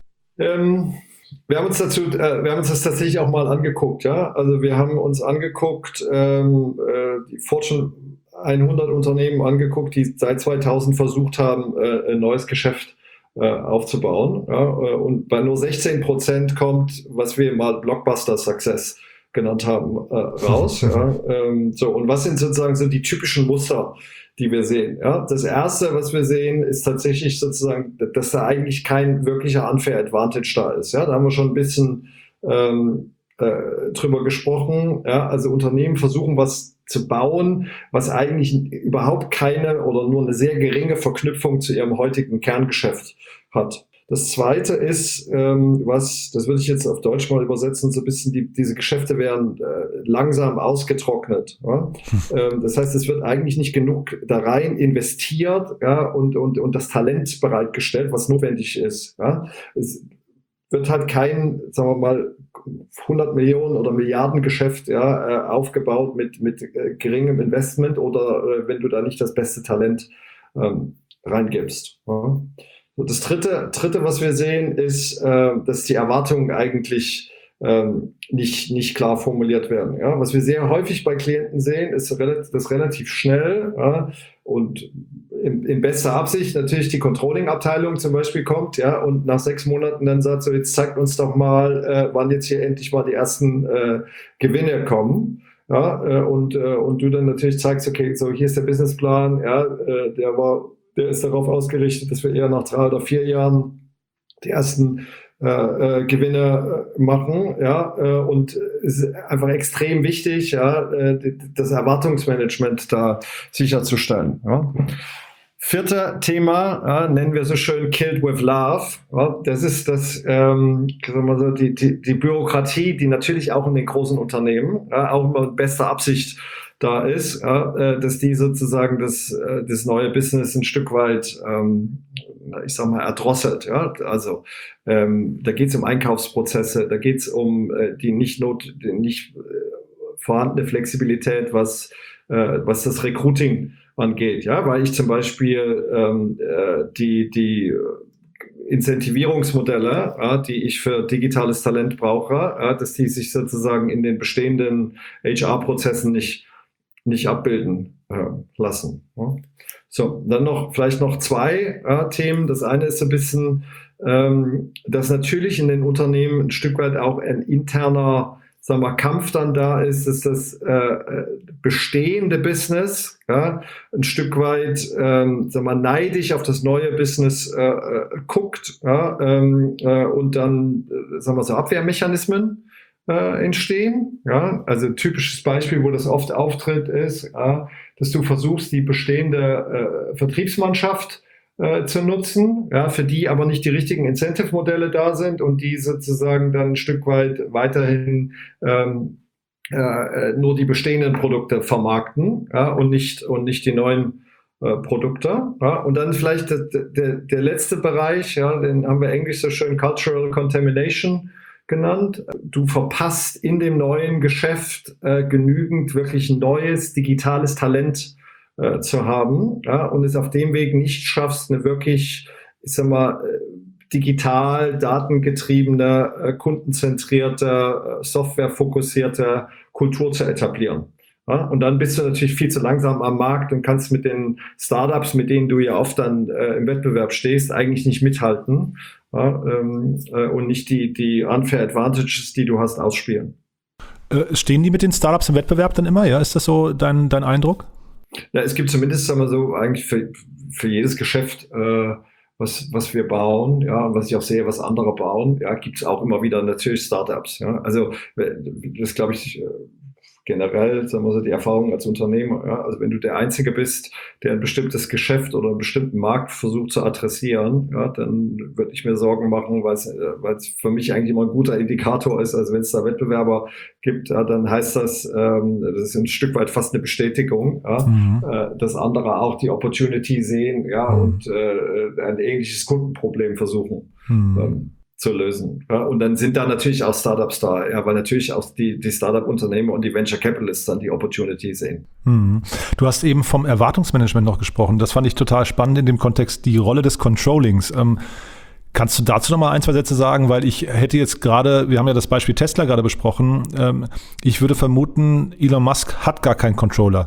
Ähm Wir haben uns dazu, äh, wir haben uns das tatsächlich auch mal angeguckt, ja. Also wir haben uns angeguckt, ähm, äh, die Fortune hundert Unternehmen angeguckt, die seit zweitausend versucht haben, äh, ein neues Geschäft äh, aufzubauen. Ja, und bei nur sechzehn Prozent kommt, was wir mal Blockbuster Success genannt haben, äh, raus. Ja. Ähm, so, und was sind sozusagen so die typischen Muster, die wir sehen? Ja, das erste, was wir sehen, ist tatsächlich sozusagen, dass da eigentlich kein wirklicher Unfair Advantage da ist. Ja, da haben wir schon ein bisschen ähm, äh, drüber gesprochen. Ja, also Unternehmen versuchen, was zu bauen, was eigentlich überhaupt keine oder nur eine sehr geringe Verknüpfung zu ihrem heutigen Kerngeschäft hat. Das zweite ist, ähm, was, das würde ich jetzt auf Deutsch mal übersetzen, so ein bisschen die, diese Geschäfte werden äh, langsam ausgetrocknet. Ja? Ähm, das heißt, es wird eigentlich nicht genug da rein investiert, ja, und, und, und das Talent bereitgestellt, was notwendig ist. Ja? Es wird halt kein, sagen wir mal, hundert Millionen oder Milliarden Geschäft, ja, äh, aufgebaut mit, mit äh, geringem Investment oder äh, wenn du da nicht das beste Talent ähm, reingibst. Ja? So, das dritte, dritte, was wir sehen, ist, äh, dass die Erwartungen eigentlich ähm, nicht, nicht klar formuliert werden. Ja? Was wir sehr häufig bei Klienten sehen, ist relativ, das relativ schnell, ja, und in, in bester Absicht natürlich die Controlling-Abteilung zum Beispiel kommt, ja, und nach sechs Monaten dann sagt, so jetzt zeigt uns doch mal, äh, wann jetzt hier endlich mal die ersten äh, Gewinne kommen. Ja, äh, und, äh, und du dann natürlich zeigst, okay, so hier ist der Businessplan, ja, äh, der war Der ist darauf ausgerichtet, dass wir eher nach drei oder vier Jahren die ersten äh, äh, Gewinne äh, machen. Ja, äh, und es ist einfach extrem wichtig, ja, äh, das Erwartungsmanagement da sicherzustellen. Ja. Vierte Thema, ja, nennen wir so schön Killed with Love. Ja, das ist das, ähm, sagen wir so, die, die, die Bürokratie, die natürlich auch in den großen Unternehmen, ja, auch immer mit bester Absicht da ist, ja, dass die sozusagen das, das neue Business ein Stück weit, ähm, ich sag mal, erdrosselt. Ja? Also ähm, da geht es um Einkaufsprozesse, da geht es um äh, die nicht, not, die nicht äh, vorhandene Flexibilität, was, äh, was das Recruiting angeht. Ja? Weil ich zum Beispiel ähm, äh, die, die Incentivierungsmodelle, ja, die ich für digitales Talent brauche, ja, dass die sich sozusagen in den bestehenden H R-Prozessen nicht nicht abbilden äh, lassen. Ja. So, dann noch vielleicht noch zwei äh, Themen. Das eine ist so ein bisschen, ähm, dass natürlich in den Unternehmen ein Stück weit auch ein interner, sagen wir, Kampf dann da ist, dass das äh, bestehende Business ja, ein Stück weit, ähm, sagen wir, neidisch auf das neue Business äh, guckt ja, ähm, äh, und dann, äh, sagen wir so, Abwehrmechanismen äh, entstehen. Ja? Also ein typisches Beispiel, wo das oft auftritt, ist, ja, dass du versuchst, die bestehende äh, Vertriebsmannschaft äh, zu nutzen, ja, für die aber nicht die richtigen Incentive-Modelle da sind und die sozusagen dann ein Stück weit weiterhin ähm, äh, nur die bestehenden Produkte vermarkten ja, und nicht und nicht die neuen äh, Produkte. Ja. Und dann vielleicht der, der, der letzte Bereich, ja, den haben wir englisch so schön Cultural Contamination genannt. Du verpasst in dem neuen Geschäft äh, genügend wirklich neues digitales Talent äh, zu haben ja, und es auf dem Weg nicht schaffst, eine wirklich, ich sag mal, digital, datengetriebene, äh, kundenzentrierte, äh, softwarefokussierte Kultur zu etablieren. Ja, und dann bist du natürlich viel zu langsam am Markt und kannst mit den Startups, mit denen du ja oft dann äh, im Wettbewerb stehst, eigentlich nicht mithalten ja, ähm, äh, und nicht die, die unfair advantages, die du hast, ausspielen. Äh, stehen die mit den Startups im Wettbewerb dann immer? Ja, ist das so dein, dein Eindruck? Ja, es gibt zumindest, sagen wir so, eigentlich für, für jedes Geschäft, äh, was, was wir bauen, ja, und was ich auch sehe, was andere bauen, ja, gibt es auch immer wieder natürlich Startups. Ja. Also das glaube ich generell, sagen wir so, die Erfahrung als Unternehmer. Ja. Also wenn du der Einzige bist, der ein bestimmtes Geschäft oder einen bestimmten Markt versucht zu adressieren, ja, dann würde ich mir Sorgen machen, weil es für mich eigentlich immer ein guter Indikator ist. Also wenn es da Wettbewerber gibt, ja, dann heißt das, ähm, das ist ein Stück weit fast eine Bestätigung, ja, mhm. äh, dass andere auch die Opportunity sehen, ja, mhm. und äh, ein ähnliches Kundenproblem versuchen mhm. ähm, zu lösen. Ja. Und dann sind da natürlich auch Startups da, ja, weil natürlich auch die, die Startup-Unternehmer und die Venture Capitalists dann die Opportunity sehen. Mhm. Du hast eben vom Erwartungsmanagement noch gesprochen. Das fand ich total spannend in dem Kontext, die Rolle des Controllings. Ähm, Kannst du dazu noch mal ein, zwei Sätze sagen? Weil ich hätte jetzt gerade, wir haben ja das Beispiel Tesla gerade besprochen, ähm, ich würde vermuten, Elon Musk hat gar keinen Controller.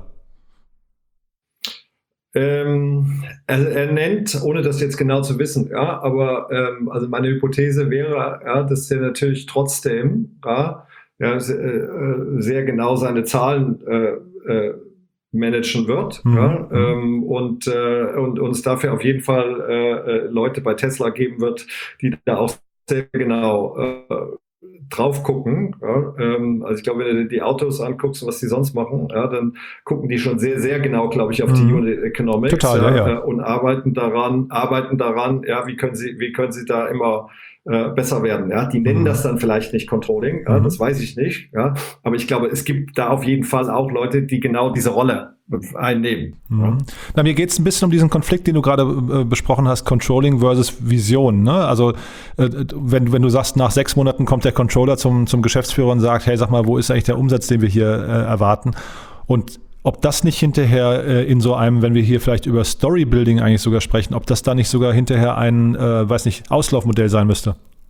Ähm, er, er nennt, ohne das jetzt genau zu wissen, ja, aber ähm, also meine Hypothese wäre, ja, dass er natürlich trotzdem ja, ja, sehr, sehr genau seine Zahlen äh, äh, managen wird mhm. ja, ähm, und, äh, und uns dafür auf jeden Fall äh, Leute bei Tesla geben wird, die da auch sehr genau äh, drauf gucken. Ja, ähm, also ich glaube, wenn du die Autos anguckst, was die sonst machen, ja, dann gucken die schon sehr, sehr genau, glaube ich, auf mhm. die Unit Economics. Total, ja, ja. Äh, und arbeiten daran, arbeiten daran, ja, wie können sie, wie können sie da immer äh, besser werden. Ja, die nennen mhm. das dann vielleicht nicht Controlling, ja, mhm. das weiß ich nicht. Ja, aber ich glaube, es gibt da auf jeden Fall auch Leute, die genau diese Rolle einnehmen. Mhm. Ja. Na, mir geht es ein bisschen um diesen Konflikt, den du gerade äh, besprochen hast, Controlling versus Vision. Ne? Also äh, wenn, wenn du sagst, nach sechs Monaten kommt der Controller zum, zum Geschäftsführer und sagt, hey, sag mal, wo ist eigentlich der Umsatz, den wir hier äh, erwarten? Und ob das nicht hinterher äh, in so einem, wenn wir hier vielleicht über Storybuilding eigentlich sogar sprechen, ob das da nicht sogar hinterher ein, äh, weiß nicht, Auslaufmodell sein müsste?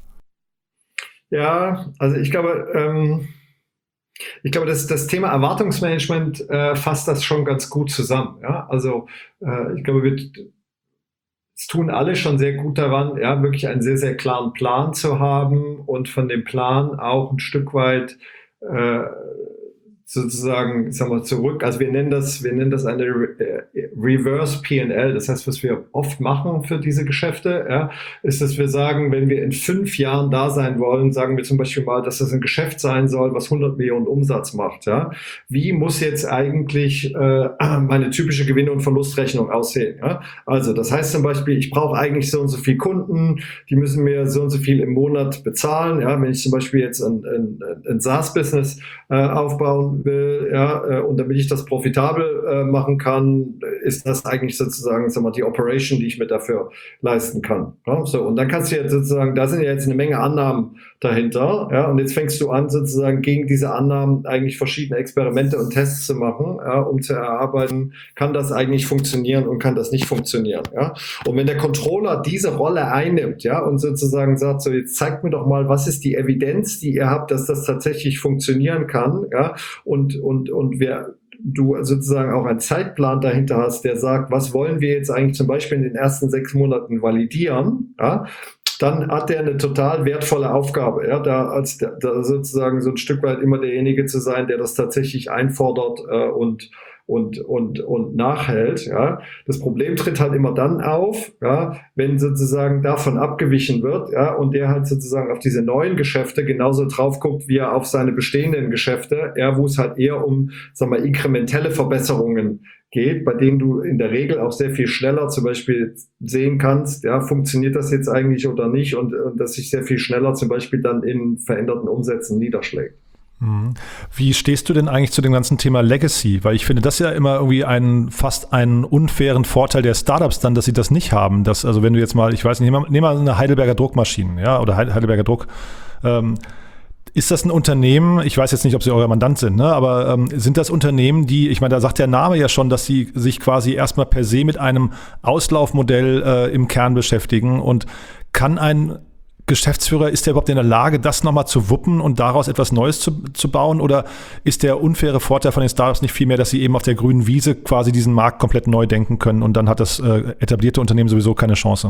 Ja, also ich glaube, ähm Ich glaube, das, das Thema Erwartungsmanagement äh, fasst das schon ganz gut zusammen. Ja? Also äh, ich glaube, wir es tun alle schon sehr gut daran, ja, wirklich einen sehr, sehr klaren Plan zu haben und von dem Plan auch ein Stück weit äh, sozusagen, sagen wir, zurück. Also wir nennen das, wir nennen das eine Re- Reverse P and L. Das heißt, was wir oft machen für diese Geschäfte, ja, ist, dass wir sagen, wenn wir in fünf Jahren da sein wollen, sagen wir zum Beispiel mal, dass das ein Geschäft sein soll, was hundert Millionen Umsatz macht. Ja. Wie muss jetzt eigentlich äh, meine typische Gewinn- und Verlustrechnung aussehen? Ja? Also das heißt zum Beispiel, ich brauche eigentlich so und so viele Kunden, die müssen mir so und so viel im Monat bezahlen. Ja. Wenn ich zum Beispiel jetzt ein, ein, ein SaaS-Business äh, aufbauen will, ja, äh, und damit ich das profitabel äh, machen kann, ist das eigentlich sozusagen, sagen wir mal, die Operation, die ich mir dafür leisten kann. Ja? So, und dann kannst du jetzt sozusagen, da sind ja jetzt eine Menge Annahmen dahinter, ja, und jetzt fängst du an, sozusagen gegen diese Annahmen eigentlich verschiedene Experimente und Tests zu machen, ja, um zu erarbeiten, kann das eigentlich funktionieren und kann das nicht funktionieren, ja. Und wenn der Controller diese Rolle einnimmt, ja, und sozusagen sagt, so, jetzt zeigt mir doch mal, was ist die Evidenz, die ihr habt, dass das tatsächlich funktionieren kann, ja, und, und, und wir du sozusagen auch einen Zeitplan dahinter hast, der sagt, was wollen wir jetzt eigentlich zum Beispiel in den ersten sechs Monaten validieren, ja, dann hat der eine total wertvolle Aufgabe, ja, da als da sozusagen so ein Stück weit immer derjenige zu sein, der das tatsächlich einfordert äh, und und und und nachhält. Ja, das Problem tritt halt immer dann auf, ja, wenn sozusagen davon abgewichen wird, ja, und der halt sozusagen auf diese neuen Geschäfte genauso drauf guckt, wie er auf seine bestehenden Geschäfte, ja, wo es halt eher um, sagen wir, inkrementelle Verbesserungen geht, bei denen du in der Regel auch sehr viel schneller zum Beispiel sehen kannst, ja, funktioniert das jetzt eigentlich oder nicht, und, und dass sich sehr viel schneller zum Beispiel dann in veränderten Umsätzen niederschlägt. Wie stehst du denn eigentlich zu dem ganzen Thema Legacy? Weil ich finde, das ist ja immer irgendwie ein, fast einen unfairen Vorteil der Startups dann, dass sie das nicht haben. Dass, also wenn du jetzt mal, ich weiß nicht, nehmen wir mal eine Heidelberger Druckmaschine, ja, oder Heidelberger Druck. Ähm, ist das ein Unternehmen, ich weiß jetzt nicht, ob sie euer Mandant sind, ne, aber ähm, sind das Unternehmen, die, ich meine, da sagt der Name ja schon, dass sie sich quasi erstmal per se mit einem Auslaufmodell äh, im Kern beschäftigen, und kann ein Geschäftsführer, ist der überhaupt in der Lage, das nochmal zu wuppen und daraus etwas Neues zu, zu bauen? Oder ist der unfaire Vorteil von den Startups nicht vielmehr, dass sie eben auf der grünen Wiese quasi diesen Markt komplett neu denken können, und dann hat das äh, etablierte Unternehmen sowieso keine Chance?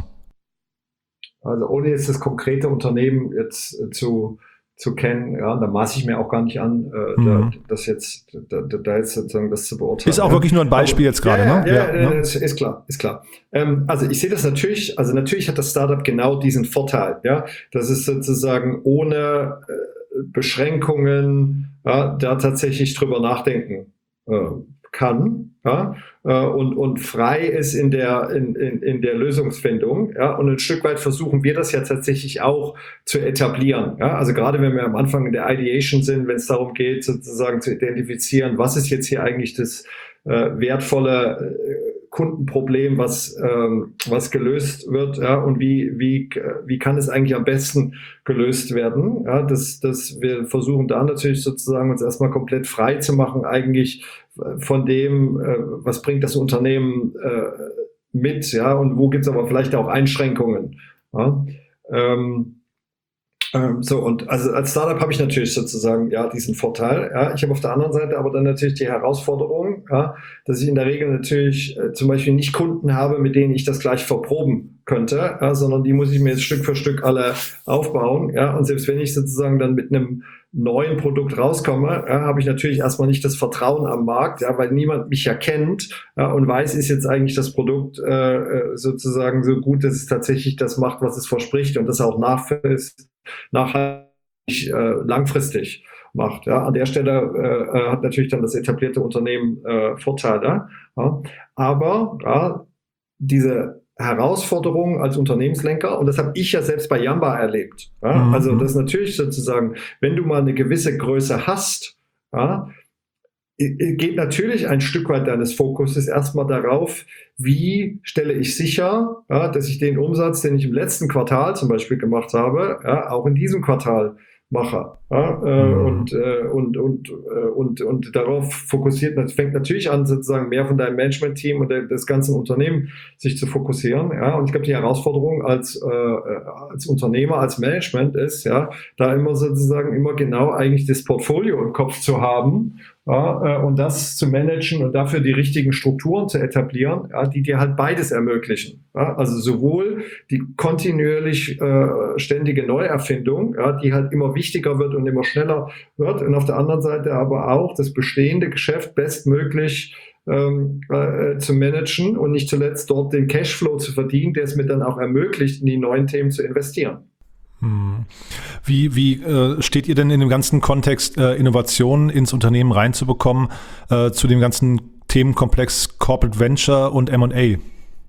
Also ohne jetzt das konkrete Unternehmen jetzt äh, zu, zu kennen, ja, da maße ich mir auch gar nicht an, äh, mhm. da, das jetzt, da, da jetzt sozusagen das zu beurteilen. Ist auch ja. wirklich nur ein Beispiel Aber, jetzt gerade, ja, ne? Ja, ja, ja, ne? Ist, ist klar, ist klar. Ähm, also ich sehe das natürlich, also natürlich hat das Startup genau diesen Vorteil, ja, dass es sozusagen ohne äh, Beschränkungen, ja, da tatsächlich drüber nachdenken äh, kann, ja, äh, und, und frei ist in der, in, in, in der Lösungsfindung, ja, und ein Stück weit versuchen wir das ja tatsächlich auch zu etablieren, ja, also gerade wenn wir am Anfang in der Ideation sind, wenn es darum geht, sozusagen zu identifizieren, was ist jetzt hier eigentlich das äh, wertvolle äh, Kundenproblem, was, ähm, was gelöst wird, ja, und wie, wie, wie kann es eigentlich am besten gelöst werden, ja, das, das wir versuchen da natürlich sozusagen uns erstmal komplett frei zu machen, eigentlich von dem, äh, was bringt das Unternehmen äh, mit, ja, und wo gibt es aber vielleicht auch Einschränkungen, ja, ähm, ähm, so, und also als Startup habe ich natürlich sozusagen, ja, diesen Vorteil, ja, ich habe auf der anderen Seite aber dann natürlich die Herausforderung, ja, dass ich in der Regel natürlich äh, zum Beispiel nicht Kunden habe, mit denen ich das gleich verproben könnte, ja, sondern die muss ich mir jetzt Stück für Stück alle aufbauen, ja, und selbst wenn ich sozusagen dann mit einem neuen Produkt rauskomme, ja, habe ich natürlich erstmal nicht das Vertrauen am Markt, ja, weil niemand mich ja kennt, ja, und weiß, ist jetzt eigentlich das Produkt äh, sozusagen so gut, dass es tatsächlich das macht, was es verspricht, und das auch nachhaltig, nachhaltig äh, langfristig macht. Ja. An der Stelle äh, hat natürlich dann das etablierte Unternehmen äh, Vorteile, ja. Aber ja, diese Herausforderungen als Unternehmenslenker, und das habe ich ja selbst bei Yamba erlebt. Ja? Mhm. Also das ist natürlich sozusagen, wenn du mal eine gewisse Größe hast, ja, geht natürlich ein Stück weit deines Fokuses erstmal darauf, wie stelle ich sicher, ja, dass ich den Umsatz, den ich im letzten Quartal zum Beispiel gemacht habe, ja, auch in diesem Quartal mache. Ja, äh, mhm. und, äh, und, und, äh, und, und darauf fokussiert, das fängt natürlich an, sozusagen mehr von deinem Management-Team und der, des ganzen Unternehmens sich zu fokussieren. Ja, und ich glaube, die Herausforderung als, äh, als Unternehmer, als Management ist, ja, da immer sozusagen immer genau eigentlich das Portfolio im Kopf zu haben, ja, äh, und das zu managen und dafür die richtigen Strukturen zu etablieren, ja, die dir halt beides ermöglichen. Ja, also sowohl die kontinuierlich äh, ständige Neuerfindung, ja, die halt immer wichtiger wird und immer schneller wird, und auf der anderen Seite aber auch das bestehende Geschäft bestmöglich ähm, äh, zu managen und nicht zuletzt dort den Cashflow zu verdienen, der es mir dann auch ermöglicht, in die neuen Themen zu investieren. Wie, wie äh, steht ihr denn in dem ganzen Kontext, äh, Innovationen ins Unternehmen reinzubekommen, äh, zu dem ganzen Themenkomplex Corporate Venture und M und A?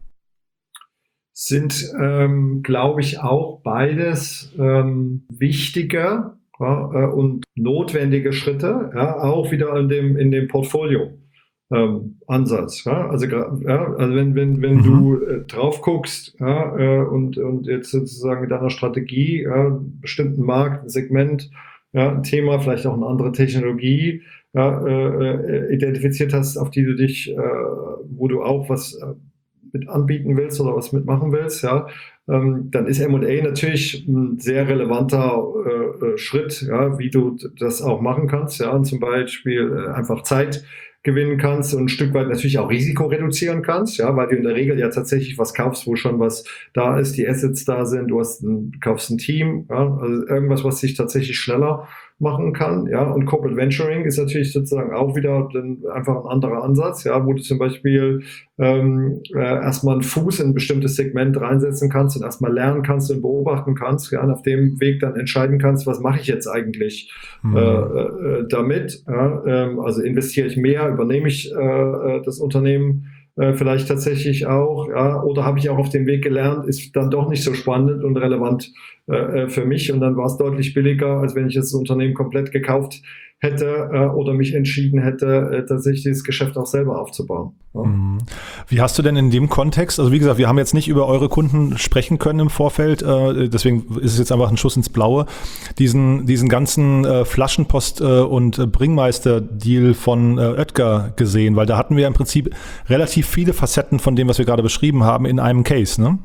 Sind, ähm, glaube ich, auch beides ähm, wichtige, ja, äh, und notwendige Schritte, ja, auch wieder in dem, in dem Portfolio. Ähm, Ansatz. Ja? Also, ja, also wenn, wenn, wenn mhm. du äh, drauf guckst, ja, äh, und, und jetzt sozusagen mit deiner Strategie, ja, einen bestimmten Markt, ein Segment, ja, ein Thema, vielleicht auch eine andere Technologie, ja, äh, identifiziert hast, auf die du dich, äh, wo du auch was äh, mit anbieten willst oder was mitmachen willst, ja, ähm, dann ist M und A natürlich ein sehr relevanter äh, Schritt, ja, wie du das auch machen kannst, ja, und zum Beispiel äh, einfach Zeit gewinnen kannst und ein Stück weit natürlich auch Risiko reduzieren kannst, ja, weil du in der Regel ja tatsächlich was kaufst, wo schon was da ist, die Assets da sind, du hast ein, kaufst ein Team, ja, also irgendwas, was sich tatsächlich schneller machen kann, ja, und Corporate Venturing ist natürlich sozusagen auch wieder dann einfach ein anderer Ansatz, ja, wo du zum Beispiel ähm, äh, erstmal einen Fuß in ein bestimmtes Segment reinsetzen kannst und erstmal lernen kannst und beobachten kannst, ja, und auf dem Weg dann entscheiden kannst, was mache ich jetzt eigentlich mhm. äh, äh, damit, ja, ähm, also investiere ich mehr, übernehme ich äh, das Unternehmen äh, vielleicht tatsächlich auch, ja, oder habe ich auch auf dem Weg gelernt, ist dann doch nicht so spannend und relevant äh, für mich und dann war es deutlich billiger, als wenn ich das Unternehmen komplett gekauft hätte äh, oder mich entschieden hätte, äh, tatsächlich dieses Geschäft auch selber aufzubauen. Ja. Wie hast du denn in dem Kontext, also wie gesagt, wir haben jetzt nicht über eure Kunden sprechen können im Vorfeld, äh, deswegen ist es jetzt einfach ein Schuss ins Blaue, diesen, diesen ganzen äh, Flaschenpost- äh, und äh, Bringmeister-Deal von äh, Oetker gesehen, weil da hatten wir im Prinzip relativ viele Facetten von dem, was wir gerade beschrieben haben, in einem Case, ne?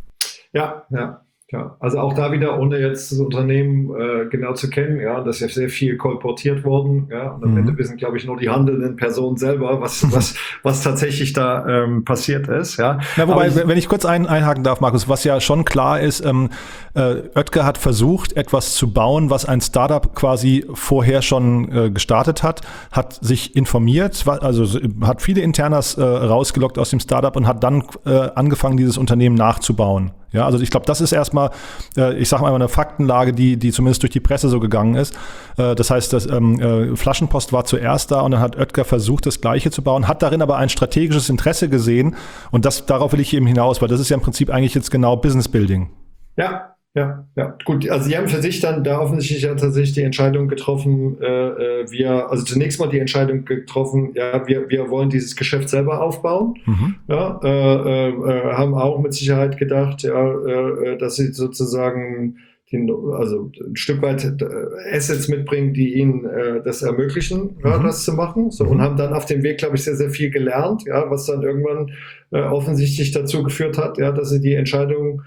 Ja, ja. Ja, also auch da wieder, ohne jetzt das Unternehmen äh, genau zu kennen, ja, das ist ja sehr viel kolportiert worden, ja, und am mhm. Ende wissen, glaube ich, nur die handelnden Personen selber, was, was, was tatsächlich da ähm, passiert ist, ja. Na, wobei, ich, wenn ich kurz ein, einhaken darf, Markus, was ja schon klar ist, ähm, äh, Oetker hat versucht, etwas zu bauen, was ein Startup quasi vorher schon äh, gestartet hat, hat sich informiert, also hat viele Internas äh, rausgelockt aus dem Startup und hat dann äh, angefangen, dieses Unternehmen nachzubauen. Ja, also ich glaube, das ist erstmal, äh, ich sage mal, eine Faktenlage, die, die zumindest durch die Presse so gegangen ist. Äh, das heißt, das ähm, äh, Flaschenpost war zuerst da und dann hat Oetker versucht, das Gleiche zu bauen, hat darin aber ein strategisches Interesse gesehen und das, darauf will ich eben hinaus, weil das ist ja im Prinzip eigentlich jetzt genau Business Building. Ja. Ja, ja, gut. Also die haben für sich dann da offensichtlich ja tatsächlich die Entscheidung getroffen, äh, wir, also zunächst mal die Entscheidung getroffen, ja, wir, wir wollen dieses Geschäft selber aufbauen. Mhm. Ja, äh, äh, haben auch mit Sicherheit gedacht, ja, äh, dass sie sozusagen die, also ein Stück weit äh, Assets mitbringen, die ihnen äh, das ermöglichen, mhm. ja, das zu machen. So, mhm. Und haben dann auf dem Weg, glaube ich, sehr, sehr viel gelernt, ja, was dann irgendwann äh, offensichtlich dazu geführt hat, ja, dass sie die Entscheidung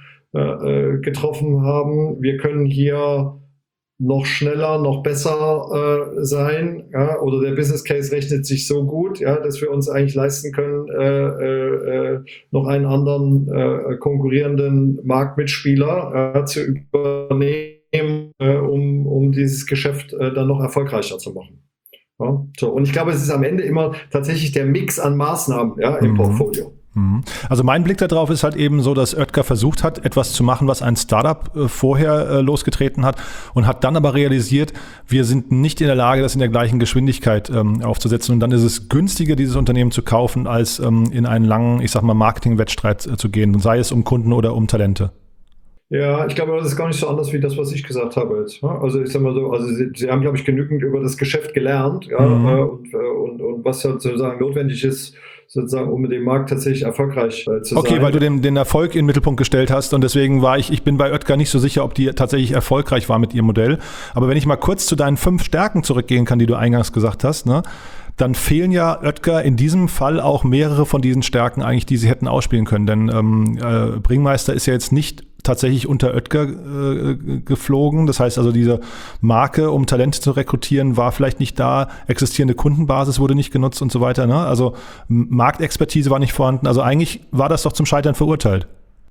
Äh, getroffen haben. Wir können hier noch schneller, noch besser äh, sein, ja, oder der Business Case rechnet sich so gut, ja, dass wir uns eigentlich leisten können, äh, äh, noch einen anderen äh, konkurrierenden Marktmitspieler äh, zu übernehmen, äh, um, um dieses Geschäft äh, dann noch erfolgreicher zu machen. Ja, so. Und ich glaube, es ist am Ende immer tatsächlich der Mix an Maßnahmen, ja, im mhm. Portfolio. Also mein Blick darauf ist halt eben so, dass Oetker versucht hat, etwas zu machen, was ein Startup äh, vorher äh, losgetreten hat und hat dann aber realisiert, wir sind nicht in der Lage, das in der gleichen Geschwindigkeit ähm, aufzusetzen und dann ist es günstiger, dieses Unternehmen zu kaufen, als ähm, in einen langen, ich sag mal, Marketing-Wettstreit äh, zu gehen, sei es um Kunden oder um Talente. Ja, ich glaube, das ist gar nicht so anders wie das, was ich gesagt habe jetzt. Also ich sag mal so, also sie, sie haben, glaube ich, genügend über das Geschäft gelernt, ja, mhm. äh, und, und, und was sozusagen notwendig ist, sozusagen, um mit dem Markt tatsächlich erfolgreich äh, zu okay, sein. Okay, weil du den, den Erfolg in den Mittelpunkt gestellt hast und deswegen war ich, ich bin bei Oetker nicht so sicher, ob die tatsächlich erfolgreich war mit ihrem Modell. Aber wenn ich mal kurz zu deinen fünf Stärken zurückgehen kann, die du eingangs gesagt hast, ne, dann fehlen ja Oetker in diesem Fall auch mehrere von diesen Stärken eigentlich, die sie hätten ausspielen können. Denn ähm, äh, Bringmeister ist ja jetzt nicht tatsächlich unter Oetker äh, geflogen. Das heißt also, diese Marke, um Talente zu rekrutieren, war vielleicht nicht da. Existierende Kundenbasis wurde nicht genutzt und so weiter. Ne? Also Marktexpertise war nicht vorhanden. Also eigentlich war das doch zum Scheitern verurteilt.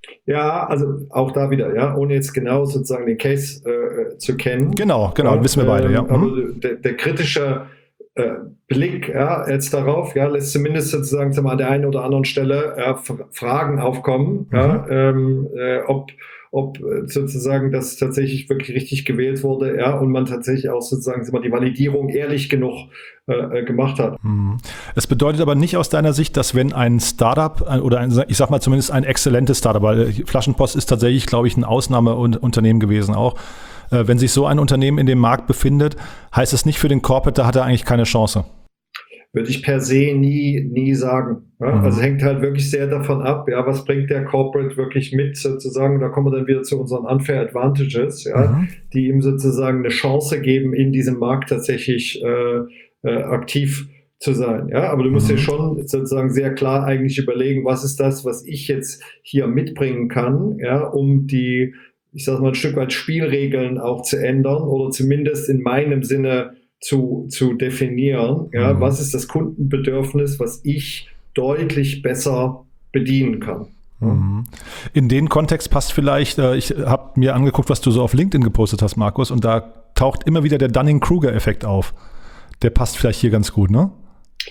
Ja, also auch da wieder, ja, ohne jetzt genau sozusagen den Case äh, zu kennen. Genau, genau, ja, wissen wir beide, ja. Mhm. Aber der, der kritische äh, Blick, ja, jetzt darauf, ja, lässt zumindest sozusagen mal an der einen oder anderen Stelle ja, Fragen aufkommen, mhm. ja, ähm, äh, ob ob sozusagen das tatsächlich wirklich richtig gewählt wurde, ja, und man tatsächlich auch sozusagen die Validierung ehrlich genug äh, gemacht hat. Es bedeutet aber nicht aus deiner Sicht, dass wenn ein Startup oder ein, ich sag mal zumindest ein exzellentes Startup, weil Flaschenpost ist tatsächlich, glaube ich, ein Ausnahmeunternehmen gewesen auch, äh, wenn sich so ein Unternehmen in dem Markt befindet, heißt es nicht für den Corporate, da hat er eigentlich keine Chance. Würde ich per se nie, nie sagen. Ja? Mhm. Also hängt halt wirklich sehr davon ab, ja, was bringt der Corporate wirklich mit sozusagen, da kommen wir dann wieder zu unseren Unfair Advantages, ja, mhm. die ihm sozusagen eine Chance geben, in diesem Markt tatsächlich äh, äh, aktiv zu sein. Ja? Aber du musst mhm. dir schon sozusagen sehr klar eigentlich überlegen, was ist das, was ich jetzt hier mitbringen kann, ja, um die, ich sag mal, ein Stück weit Spielregeln auch zu ändern oder zumindest in meinem Sinne zu, zu definieren. Ja, Mhm. was ist das Kundenbedürfnis, was ich deutlich besser bedienen kann. Mhm. In den Kontext passt vielleicht, äh, ich habe mir angeguckt, was du so auf LinkedIn gepostet hast, Markus, und da taucht immer wieder der Dunning-Kruger-Effekt auf. Der passt vielleicht hier ganz gut, ne?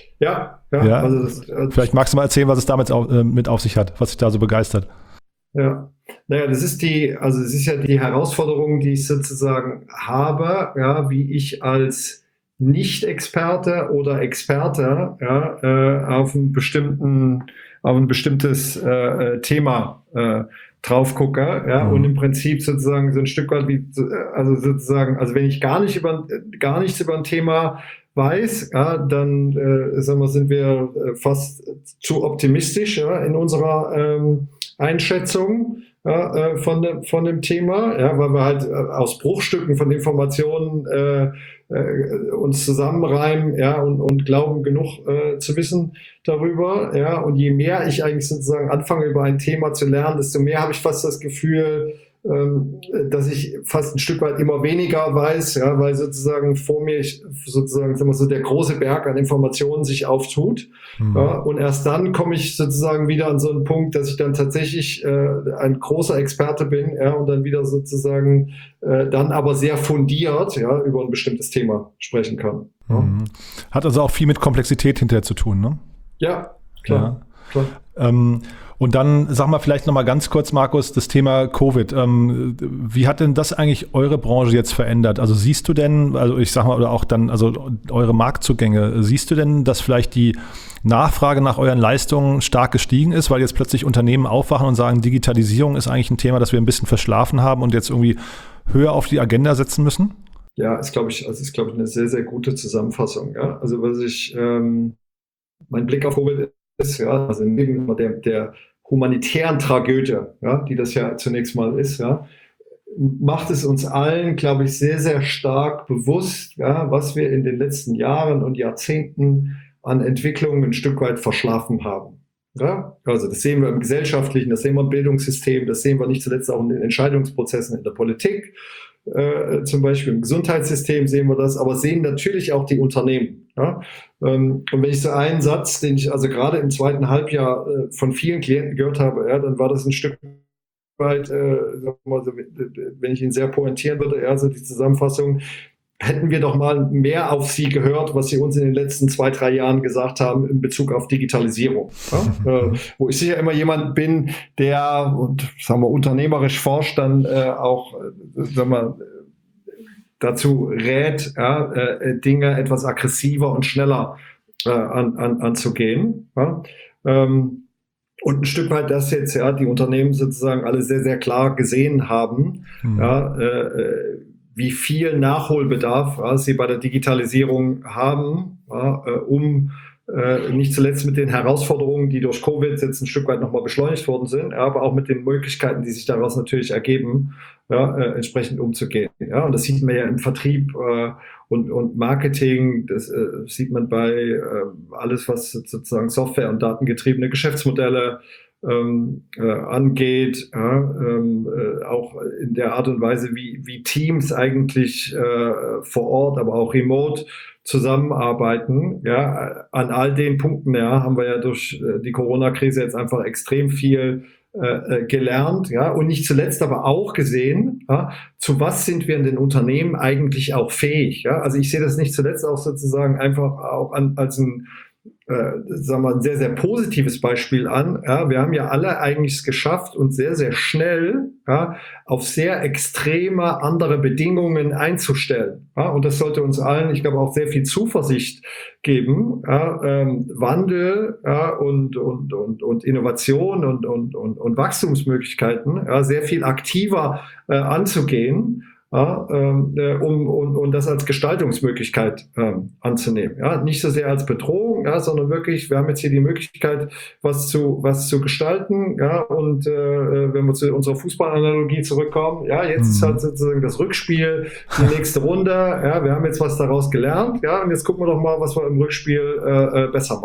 Ja, ja. Ja, Also das, also vielleicht magst du mal erzählen, was es damit auf, äh, mit auf sich hat, was dich da so begeistert. Ja, naja, das ist die, also es ist ja die Herausforderung, die ich sozusagen habe, ja, wie ich als Nicht-Experte oder Experte ja, äh, auf ein bestimmten, auf ein bestimmtes äh, Thema äh, drauf gucke, ja, Mhm. und im Prinzip sozusagen so ein Stück weit wie, also sozusagen, also wenn ich gar nicht über gar nichts über ein Thema weiß, ja, dann äh, sagen wir, sind wir fast zu optimistisch ja, in unserer ähm, Einschätzung ja, äh, von, de, von dem Thema, ja, weil wir halt äh, aus Bruchstücken von Informationen äh, äh, uns zusammenreimen ja, und, und glauben, genug äh, zu wissen darüber. Ja, und je mehr ich eigentlich sozusagen anfange, über ein Thema zu lernen, desto mehr habe ich fast das Gefühl, ähm, dass ich fast ein Stück weit immer weniger weiß, ja, weil sozusagen vor mir ich, sozusagen sagen wir so, der große Berg an Informationen sich auftut. Mhm. Ja, und erst dann komme ich sozusagen wieder an so einen Punkt, dass ich dann tatsächlich äh, ein großer Experte bin ja, und dann wieder sozusagen äh, dann aber sehr fundiert ja, über ein bestimmtes Thema sprechen kann. Ja, Mhm. Hat also auch viel mit Komplexität hinterher zu tun, ne? ja klar. Ja. klar. Ähm, und dann sag mal vielleicht nochmal ganz kurz, Markus, das Thema Covid. Ähm, wie hat denn das eigentlich eure Branche jetzt verändert? Also siehst du denn, also ich sag mal, oder auch dann, also eure Marktzugänge, siehst du denn, dass vielleicht die Nachfrage nach euren Leistungen stark gestiegen ist, weil jetzt plötzlich Unternehmen aufwachen und sagen, Digitalisierung ist eigentlich ein Thema, das wir ein bisschen verschlafen haben und jetzt irgendwie höher auf die Agenda setzen müssen? Ja, ist glaube ich, also ist glaube ich eine sehr, sehr gute Zusammenfassung. Ja? Also was ich, ähm, mein Blick auf Covid ist, ja, also neben der, der humanitären Tragödie, ja, die das ja zunächst mal ist, ja, macht es uns allen, glaube ich, sehr, sehr stark bewusst, ja, was wir in den letzten Jahren und Jahrzehnten an Entwicklungen ein Stück weit verschlafen haben. Ja? Also das sehen wir im gesellschaftlichen, das sehen wir im Bildungssystem, das sehen wir nicht zuletzt auch in den Entscheidungsprozessen in der Politik. Äh, zum Beispiel im Gesundheitssystem sehen wir das, aber sehen natürlich auch die Unternehmen. Ja? Ähm, und wenn ich so einen Satz, den ich also gerade im zweiten Halbjahr äh, von vielen Klienten gehört habe, ja, dann war das ein Stück weit, äh, sagen wir mal so, wenn ich ihn sehr pointieren würde, ja, so die Zusammenfassung, hätten wir doch mal mehr auf Sie gehört, was Sie uns in den letzten zwei, drei Jahren gesagt haben in Bezug auf Digitalisierung. Ja? äh, wo ich sicher immer jemand bin, der, und sagen wir, unternehmerisch forscht, dann äh, auch, äh, sagen wir, dazu rät, ja, äh, Dinge etwas aggressiver und schneller äh, an, an, anzugehen. Ja? Ähm, und ein Stück weit das jetzt, ja, die Unternehmen sozusagen alle sehr, sehr klar gesehen haben, mhm. ja, äh, wie viel Nachholbedarf ja, sie bei der Digitalisierung haben, ja, äh, um äh, nicht zuletzt mit den Herausforderungen, die durch Covid jetzt ein Stück weit nochmal beschleunigt worden sind, ja, aber auch mit den Möglichkeiten, die sich daraus natürlich ergeben, ja, äh, entsprechend umzugehen. Ja. Und das sieht man ja im Vertrieb äh, und, und Marketing, das äh, sieht man bei äh, alles, was sozusagen Software- und datengetriebene Geschäftsmodelle Ähm, äh, angeht, ja, ähm, äh, auch in der Art und Weise, wie, wie Teams eigentlich äh, vor Ort, aber auch remote zusammenarbeiten. Ja, an all den Punkten ja, haben wir ja durch äh, die Corona-Krise jetzt einfach extrem viel äh, gelernt, ja, und nicht zuletzt aber auch gesehen, ja, zu was sind wir in den Unternehmen eigentlich auch fähig. Ja? Also ich sehe das nicht zuletzt auch sozusagen einfach auch an, als ein Äh, sagen wir, ein sehr, sehr positives Beispiel an. Ja, wir haben ja alle eigentlich es geschafft, uns sehr, sehr schnell ja, auf sehr extreme andere Bedingungen einzustellen. Ja, und das sollte uns allen, ich glaube, auch sehr viel Zuversicht geben, ja, ähm, Wandel ja, und, und, und, und Innovation und, und, und, und Wachstumsmöglichkeiten ja, sehr viel aktiver äh, anzugehen. Ja, ähm, um, um, um das als Gestaltungsmöglichkeit ähm, anzunehmen. Ja? Nicht so sehr als Bedrohung, ja, sondern wirklich, wir haben jetzt hier die Möglichkeit, was zu, was zu gestalten. Ja? Und äh, wenn wir zu unserer Fußballanalogie zurückkommen, ja, jetzt mhm. ist halt sozusagen das Rückspiel, die nächste Runde. Ja? Wir haben jetzt was daraus gelernt, ja, und jetzt gucken wir doch mal, was wir im Rückspiel äh, besser machen.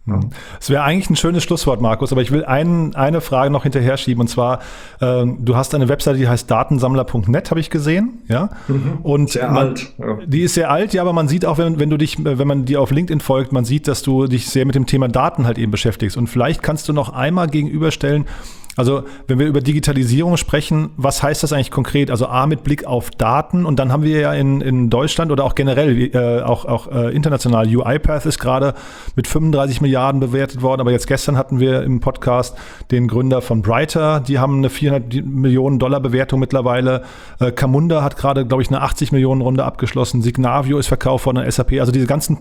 Es wäre eigentlich ein schönes Schlusswort, Markus, aber ich will ein, eine Frage noch hinterher schieben, und zwar, ähm, du hast eine Webseite, die heißt datensammler punkt net, habe ich gesehen, ja? Mhm. Und sehr man, alt. Ja. Die ist sehr alt, ja, aber man sieht auch, wenn, wenn du dich, wenn man dir auf LinkedIn folgt, man sieht, dass du dich sehr mit dem Thema Daten halt eben beschäftigst. Und vielleicht kannst du noch einmal gegenüberstellen, also wenn wir über Digitalisierung sprechen, was heißt das eigentlich konkret? Also A, mit Blick auf Daten, und dann haben wir ja in, in Deutschland oder auch generell, äh, auch, auch äh, international, UiPath ist gerade mit fünfunddreißig Milliarden bewertet worden, aber jetzt gestern hatten wir im Podcast den Gründer von Brighter, die haben eine vierhundert Millionen Dollar Bewertung mittlerweile. Äh, Camunda hat gerade, glaube ich, eine achtzig Millionen Runde abgeschlossen. Signavio ist verkauft worden an S A P. Also diese ganzen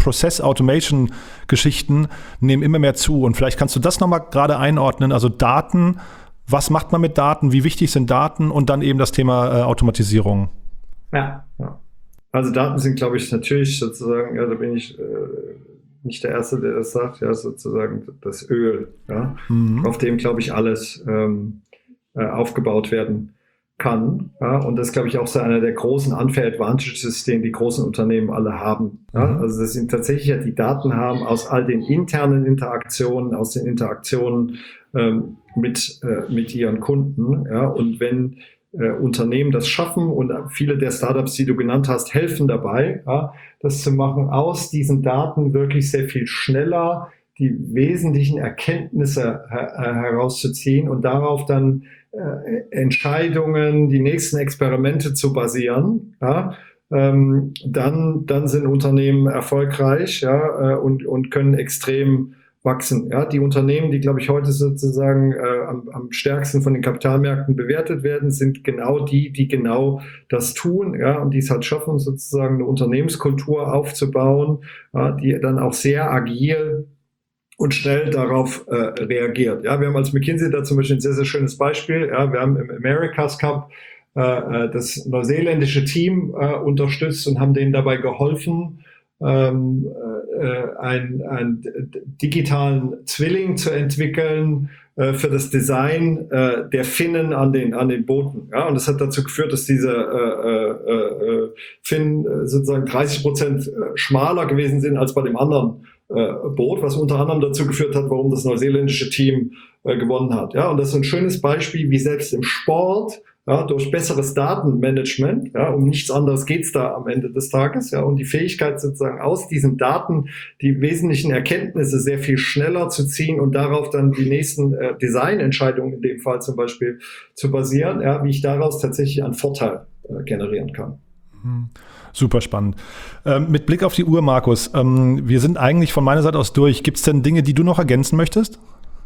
Process-Automation-Geschichten nehmen immer mehr zu, und vielleicht kannst du das nochmal gerade einordnen, also Daten. Was macht man mit Daten? Wie wichtig sind Daten? Und dann eben das Thema äh, Automatisierung. Ja, ja. Also Daten sind, glaube ich, natürlich sozusagen, ja, da bin ich äh, nicht der Erste, der das sagt, ja, sozusagen das Öl, ja, mhm. auf dem, glaube ich, alles ähm, äh, aufgebaut werden kann. Ja, und das ist, glaube ich, auch so einer der großen Unfair Advantages, den die großen Unternehmen alle haben. Ja. Mhm. Also das sind tatsächlich ja die Daten haben aus all den internen Interaktionen, aus den Interaktionen ähm, mit, äh, mit ihren Kunden. Ja. Und wenn äh, Unternehmen das schaffen, und viele der Startups, die du genannt hast, helfen dabei, ja, das zu machen, aus diesen Daten wirklich sehr viel schneller die wesentlichen Erkenntnisse her- herauszuziehen und darauf dann äh, Entscheidungen, die nächsten Experimente zu basieren, ja, ähm, dann, dann sind Unternehmen erfolgreich, ja, äh, und, und können extrem wachsen. Ja, die Unternehmen, die, glaube ich, heute sozusagen äh, am, am stärksten von den Kapitalmärkten bewertet werden, sind genau die, die genau das tun, ja, und die es halt schaffen, sozusagen eine Unternehmenskultur aufzubauen, ja, die dann auch sehr agil und schnell darauf äh, reagiert. Ja, wir haben als McKinsey da zum Beispiel ein sehr, sehr schönes Beispiel. Ja, wir haben im America's Cup äh, das neuseeländische Team äh, unterstützt und haben denen dabei geholfen, ähm, äh, einen, einen digitalen Zwilling zu entwickeln äh, für das Design äh, der Finnen an den, an den Booten. Ja, und das hat dazu geführt, dass diese äh, äh, Finnen äh, sozusagen dreißig Prozent schmaler gewesen sind als bei dem anderen Boot, was unter anderem dazu geführt hat, warum das neuseeländische Team äh, gewonnen hat. Ja, und das ist ein schönes Beispiel, wie selbst im Sport, ja, durch besseres Datenmanagement, ja, um nichts anderes geht's da am Ende des Tages, ja, und die Fähigkeit sozusagen aus diesen Daten die wesentlichen Erkenntnisse sehr viel schneller zu ziehen und darauf dann die nächsten äh, Designentscheidungen in dem Fall zum Beispiel zu basieren, ja, wie ich daraus tatsächlich einen Vorteil äh, generieren kann. Mhm. Super spannend. Ähm, mit Blick auf die Uhr, Markus, ähm, wir sind eigentlich von meiner Seite aus durch. Gibt es denn Dinge, die du noch ergänzen möchtest?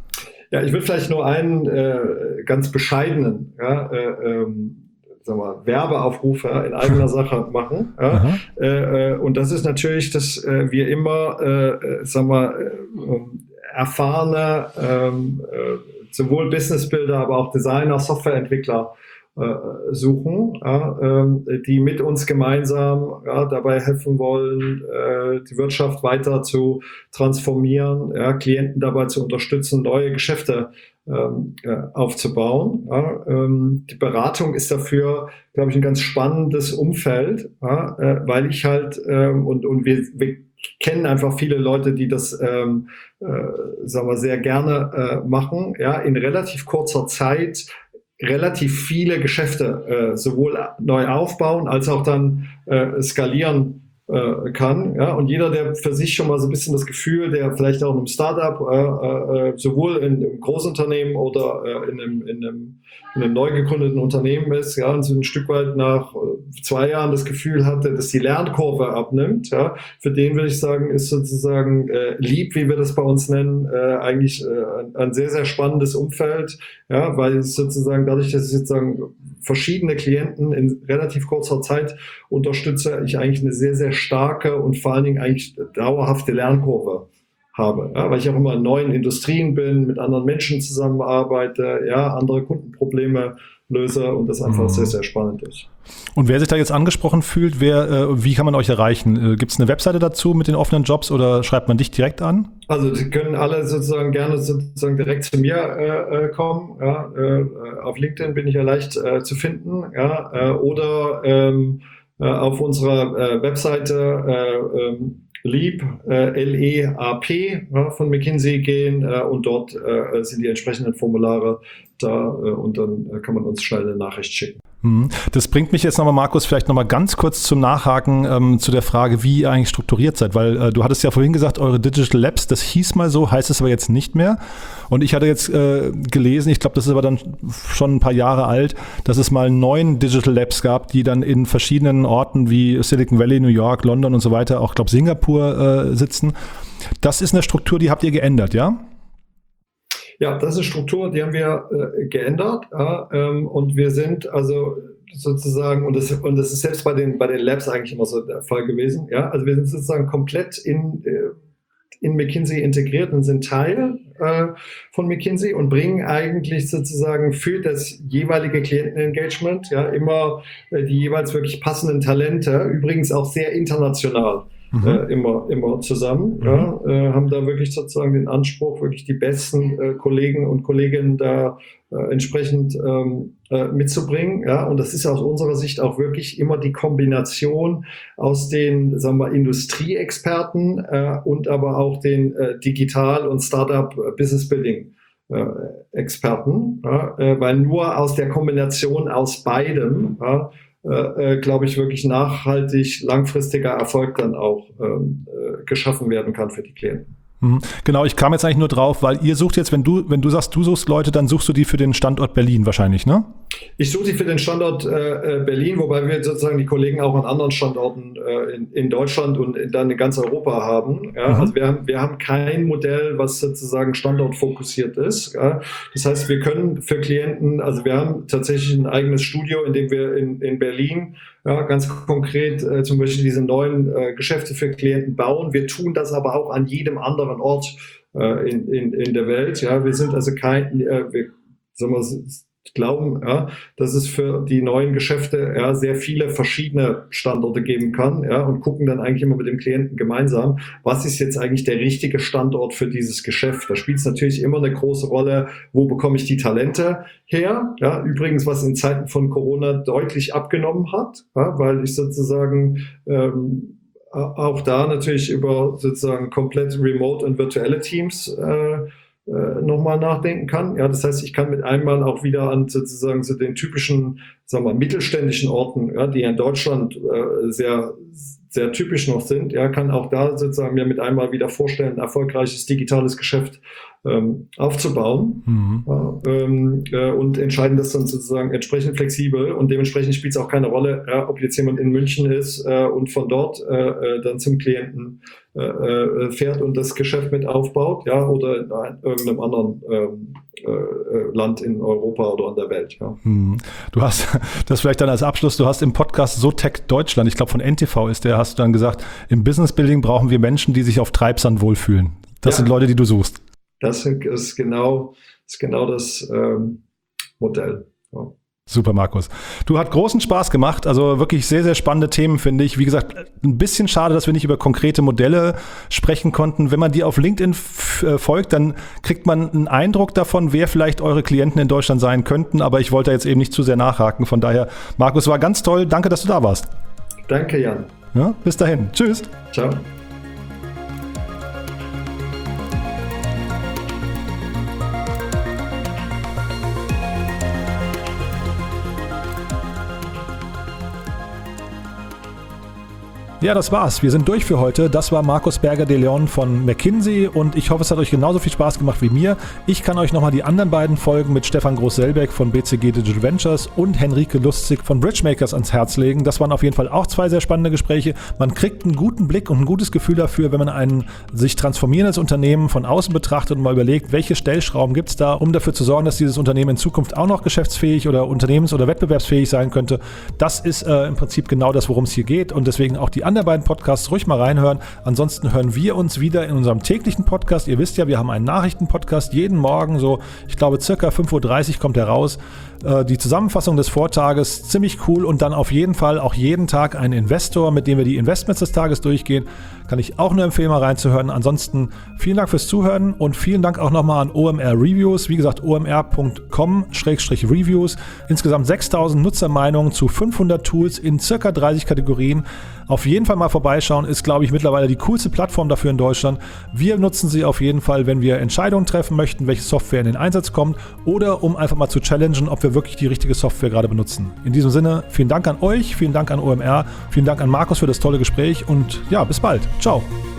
Ja, ich will vielleicht nur einen äh, ganz bescheidenen, ja, äh, ähm, sagen wir, Werbeaufruf ja, in eigener Sache machen. Ja. Äh, äh, und das ist natürlich, dass äh, wir immer, äh, sagen wir, äh, erfahrene, ähm, äh, sowohl Businessbuilder, aber auch Designer, Softwareentwickler suchen, ja, ähm, die mit uns gemeinsam ja, dabei helfen wollen, äh, die Wirtschaft weiter zu transformieren, ja, Klienten dabei zu unterstützen, neue Geschäfte ähm, äh, aufzubauen. Ja. Ähm, die Beratung ist dafür, glaube ich, ein ganz spannendes Umfeld, ja, äh, weil ich halt, ähm, und, und wir, wir kennen einfach viele Leute, die das ähm, äh, sagen wir, sehr gerne äh, machen, ja, in relativ kurzer Zeit relativ viele Geschäfte äh, sowohl neu aufbauen als auch dann äh, skalieren äh, kann. Ja? Und jeder, der für sich schon mal so ein bisschen das Gefühl, der vielleicht auch in einem Startup, äh, äh, sowohl in einem Großunternehmen oder äh, in, einem, in, einem, in einem neu gegründeten Unternehmen ist, ja, und so ein Stück weit nach zwei Jahren das Gefühl hatte, dass die Lernkurve abnimmt, ja, für den würde ich sagen, ist sozusagen äh, Leap, wie wir das bei uns nennen, äh, eigentlich äh, ein, ein sehr, sehr spannendes Umfeld, ja, weil es sozusagen dadurch, dass ich sozusagen verschiedene Klienten in relativ kurzer Zeit unterstütze, ich eigentlich eine sehr, sehr starke und vor allen Dingen eigentlich dauerhafte Lernkurve habe, ja, weil ich auch immer in neuen Industrien bin, mit anderen Menschen zusammenarbeite, ja, andere Kundenprobleme löse und das einfach mhm. sehr, sehr spannend ist. Und wer sich da jetzt angesprochen fühlt, wer, äh, wie kann man euch erreichen? Äh, Gibt es eine Webseite dazu mit den offenen Jobs oder schreibt man dich direkt an? Also die können alle sozusagen gerne sozusagen direkt zu mir äh, kommen. Ja, äh, auf LinkedIn bin ich ja leicht äh, zu finden, ja, äh, oder ähm, äh, auf unserer äh, Webseite äh, äh, Leap, äh, L E A P ja, von McKinsey gehen äh, und dort äh, sind die entsprechenden Formulare da äh, und dann äh, kann man uns schnell eine Nachricht schicken. Das bringt mich jetzt nochmal, Markus, vielleicht nochmal ganz kurz zum Nachhaken ähm, zu der Frage, wie ihr eigentlich strukturiert seid, weil äh, du hattest ja vorhin gesagt, eure Digital Labs, das hieß mal so, heißt es aber jetzt nicht mehr. Und ich hatte jetzt äh, gelesen, ich glaube, das ist aber dann schon ein paar Jahre alt, dass es mal neun Digital Labs gab, die dann in verschiedenen Orten wie Silicon Valley, New York, London und so weiter, auch, glaube Singapur äh, sitzen. Das ist eine Struktur, die habt ihr geändert, ja? Ja, das ist eine Struktur, die haben wir äh, geändert ja, ähm, und wir sind also sozusagen, und das, und das ist selbst bei den, bei den Labs eigentlich immer so der Fall gewesen, ja, also wir sind sozusagen komplett in, äh, in McKinsey integriert und sind Teil äh, von McKinsey und bringen eigentlich sozusagen für das jeweilige Klientenengagement ja immer äh, die jeweils wirklich passenden Talente, übrigens auch sehr international. Mhm. Äh, immer, immer zusammen, mhm. ja, äh, haben da wirklich sozusagen den Anspruch, wirklich die besten äh, Kollegen und Kolleginnen da äh, entsprechend ähm, äh, mitzubringen, ja, und das ist aus unserer Sicht auch wirklich immer die Kombination aus den, sagen wir, Industrieexperten äh, und aber auch den äh, Digital- und Startup-Business-Building äh, Experten, ja, äh, weil nur aus der Kombination aus beidem, ja, Äh, glaube ich, wirklich nachhaltig, langfristiger Erfolg dann auch ähm, äh, geschaffen werden kann für die Klienten. Genau, ich kam jetzt eigentlich nur drauf, weil ihr sucht jetzt, wenn du, wenn du sagst, du suchst Leute, dann suchst du die für den Standort Berlin wahrscheinlich, ne? Ich suche die für den Standort äh, Berlin, wobei wir sozusagen die Kollegen auch an anderen Standorten äh, in, in Deutschland und in, dann in ganz Europa haben. Ja? Mhm. Also wir haben, wir haben kein Modell, was sozusagen standortfokussiert ist. Ja? Das heißt, wir können für Klienten, also wir haben tatsächlich ein eigenes Studio, in dem wir in, in Berlin ja, ganz konkret äh, zum Beispiel diese neuen äh, Geschäfte für Klienten bauen. Wir tun das aber auch an jedem anderen Ort äh, in, in, in der Welt. Ja? Wir sind also kein, äh, wir, sagen wir, glauben, ja, dass es für die neuen Geschäfte ja, sehr viele verschiedene Standorte geben kann, ja, und gucken dann eigentlich immer mit dem Klienten gemeinsam, was ist jetzt eigentlich der richtige Standort für dieses Geschäft. Da spielt es natürlich immer eine große Rolle, wo bekomme ich die Talente her, ja, übrigens, was in Zeiten von Corona deutlich abgenommen hat, ja, weil ich sozusagen ähm, auch da natürlich über sozusagen komplett remote und virtuelle Teams äh, nochmal nachdenken kann. Ja, das heißt, ich kann mit einmal auch wieder an sozusagen so den typischen, sagen wir, mittelständischen Orten, ja, die in Deutschland äh, sehr, sehr typisch noch sind, ja, kann auch da sozusagen mir mit einmal wieder vorstellen, ein erfolgreiches digitales Geschäft ähm, aufzubauen. Mhm. Ja, ähm, äh, und entscheiden das dann sozusagen entsprechend flexibel und dementsprechend spielt es auch keine Rolle, ja, ob jetzt jemand in München ist äh, und von dort äh, äh, dann zum Klienten äh, fährt und das Geschäft mit aufbaut, ja, oder in irgendeinem anderen ähm, äh, Land in Europa oder in der Welt. Ja. Hm. Du hast, das vielleicht dann als Abschluss, du hast im Podcast SoTech Deutschland, ich glaube von N T V ist der, hast du dann gesagt, im Business Building brauchen wir Menschen, die sich auf Treibsand wohlfühlen. Das ja. sind Leute, die du suchst. Das ist genau, ist genau das ähm, Modell. Ja. Super, Markus. Du, hat großen Spaß gemacht. Also wirklich sehr, sehr spannende Themen, finde ich. Wie gesagt, ein bisschen schade, dass wir nicht über konkrete Modelle sprechen konnten. Wenn man dir auf LinkedIn f- folgt, dann kriegt man einen Eindruck davon, wer vielleicht eure Klienten in Deutschland sein könnten. Aber ich wollte jetzt eben nicht zu sehr nachhaken. Von daher, Markus, war ganz toll. Danke, dass du da warst. Danke, Jan. Ja, bis dahin. Tschüss. Ciao. Ja, das war's. Wir sind durch für heute. Das war Markus Berger de Leon von McKinsey und ich hoffe, es hat euch genauso viel Spaß gemacht wie mir. Ich kann euch nochmal die anderen beiden Folgen mit Stefan Groß-Selbeck von B C G Digital Ventures und Henrike Lustig von Bridgemakers ans Herz legen. Das waren auf jeden Fall auch zwei sehr spannende Gespräche. Man kriegt einen guten Blick und ein gutes Gefühl dafür, wenn man ein sich transformierendes Unternehmen von außen betrachtet und mal überlegt, welche Stellschrauben gibt es da, um dafür zu sorgen, dass dieses Unternehmen in Zukunft auch noch geschäftsfähig oder unternehmens- oder wettbewerbsfähig sein könnte. Das ist äh, im Prinzip genau das, worum es hier geht und deswegen auch die anderen beiden Podcasts ruhig mal reinhören. Ansonsten hören wir uns wieder in unserem täglichen Podcast. Ihr wisst ja, wir haben einen Nachrichtenpodcast jeden Morgen, so ich glaube circa fünf Uhr dreißig kommt er raus. Äh, die Zusammenfassung des Vortages, ziemlich cool und dann auf jeden Fall auch jeden Tag ein Investor, mit dem wir die Investments des Tages durchgehen. Kann ich auch nur empfehlen, mal reinzuhören. Ansonsten vielen Dank fürs Zuhören und vielen Dank auch nochmal an O M R Reviews. Wie gesagt, o m r punkt com Schrägstrich Reviews. Insgesamt sechstausend Nutzermeinungen zu fünfhundert Tools in circa dreißig Kategorien. Auf jeden Fall mal vorbeischauen. Ist, glaube ich, mittlerweile die coolste Plattform dafür in Deutschland. Wir nutzen sie auf jeden Fall, wenn wir Entscheidungen treffen möchten, welche Software in den Einsatz kommt oder um einfach mal zu challengen, ob wir wirklich die richtige Software gerade benutzen. In diesem Sinne, vielen Dank an euch, vielen Dank an O M R, vielen Dank an Markus für das tolle Gespräch und ja, bis bald. Ciao.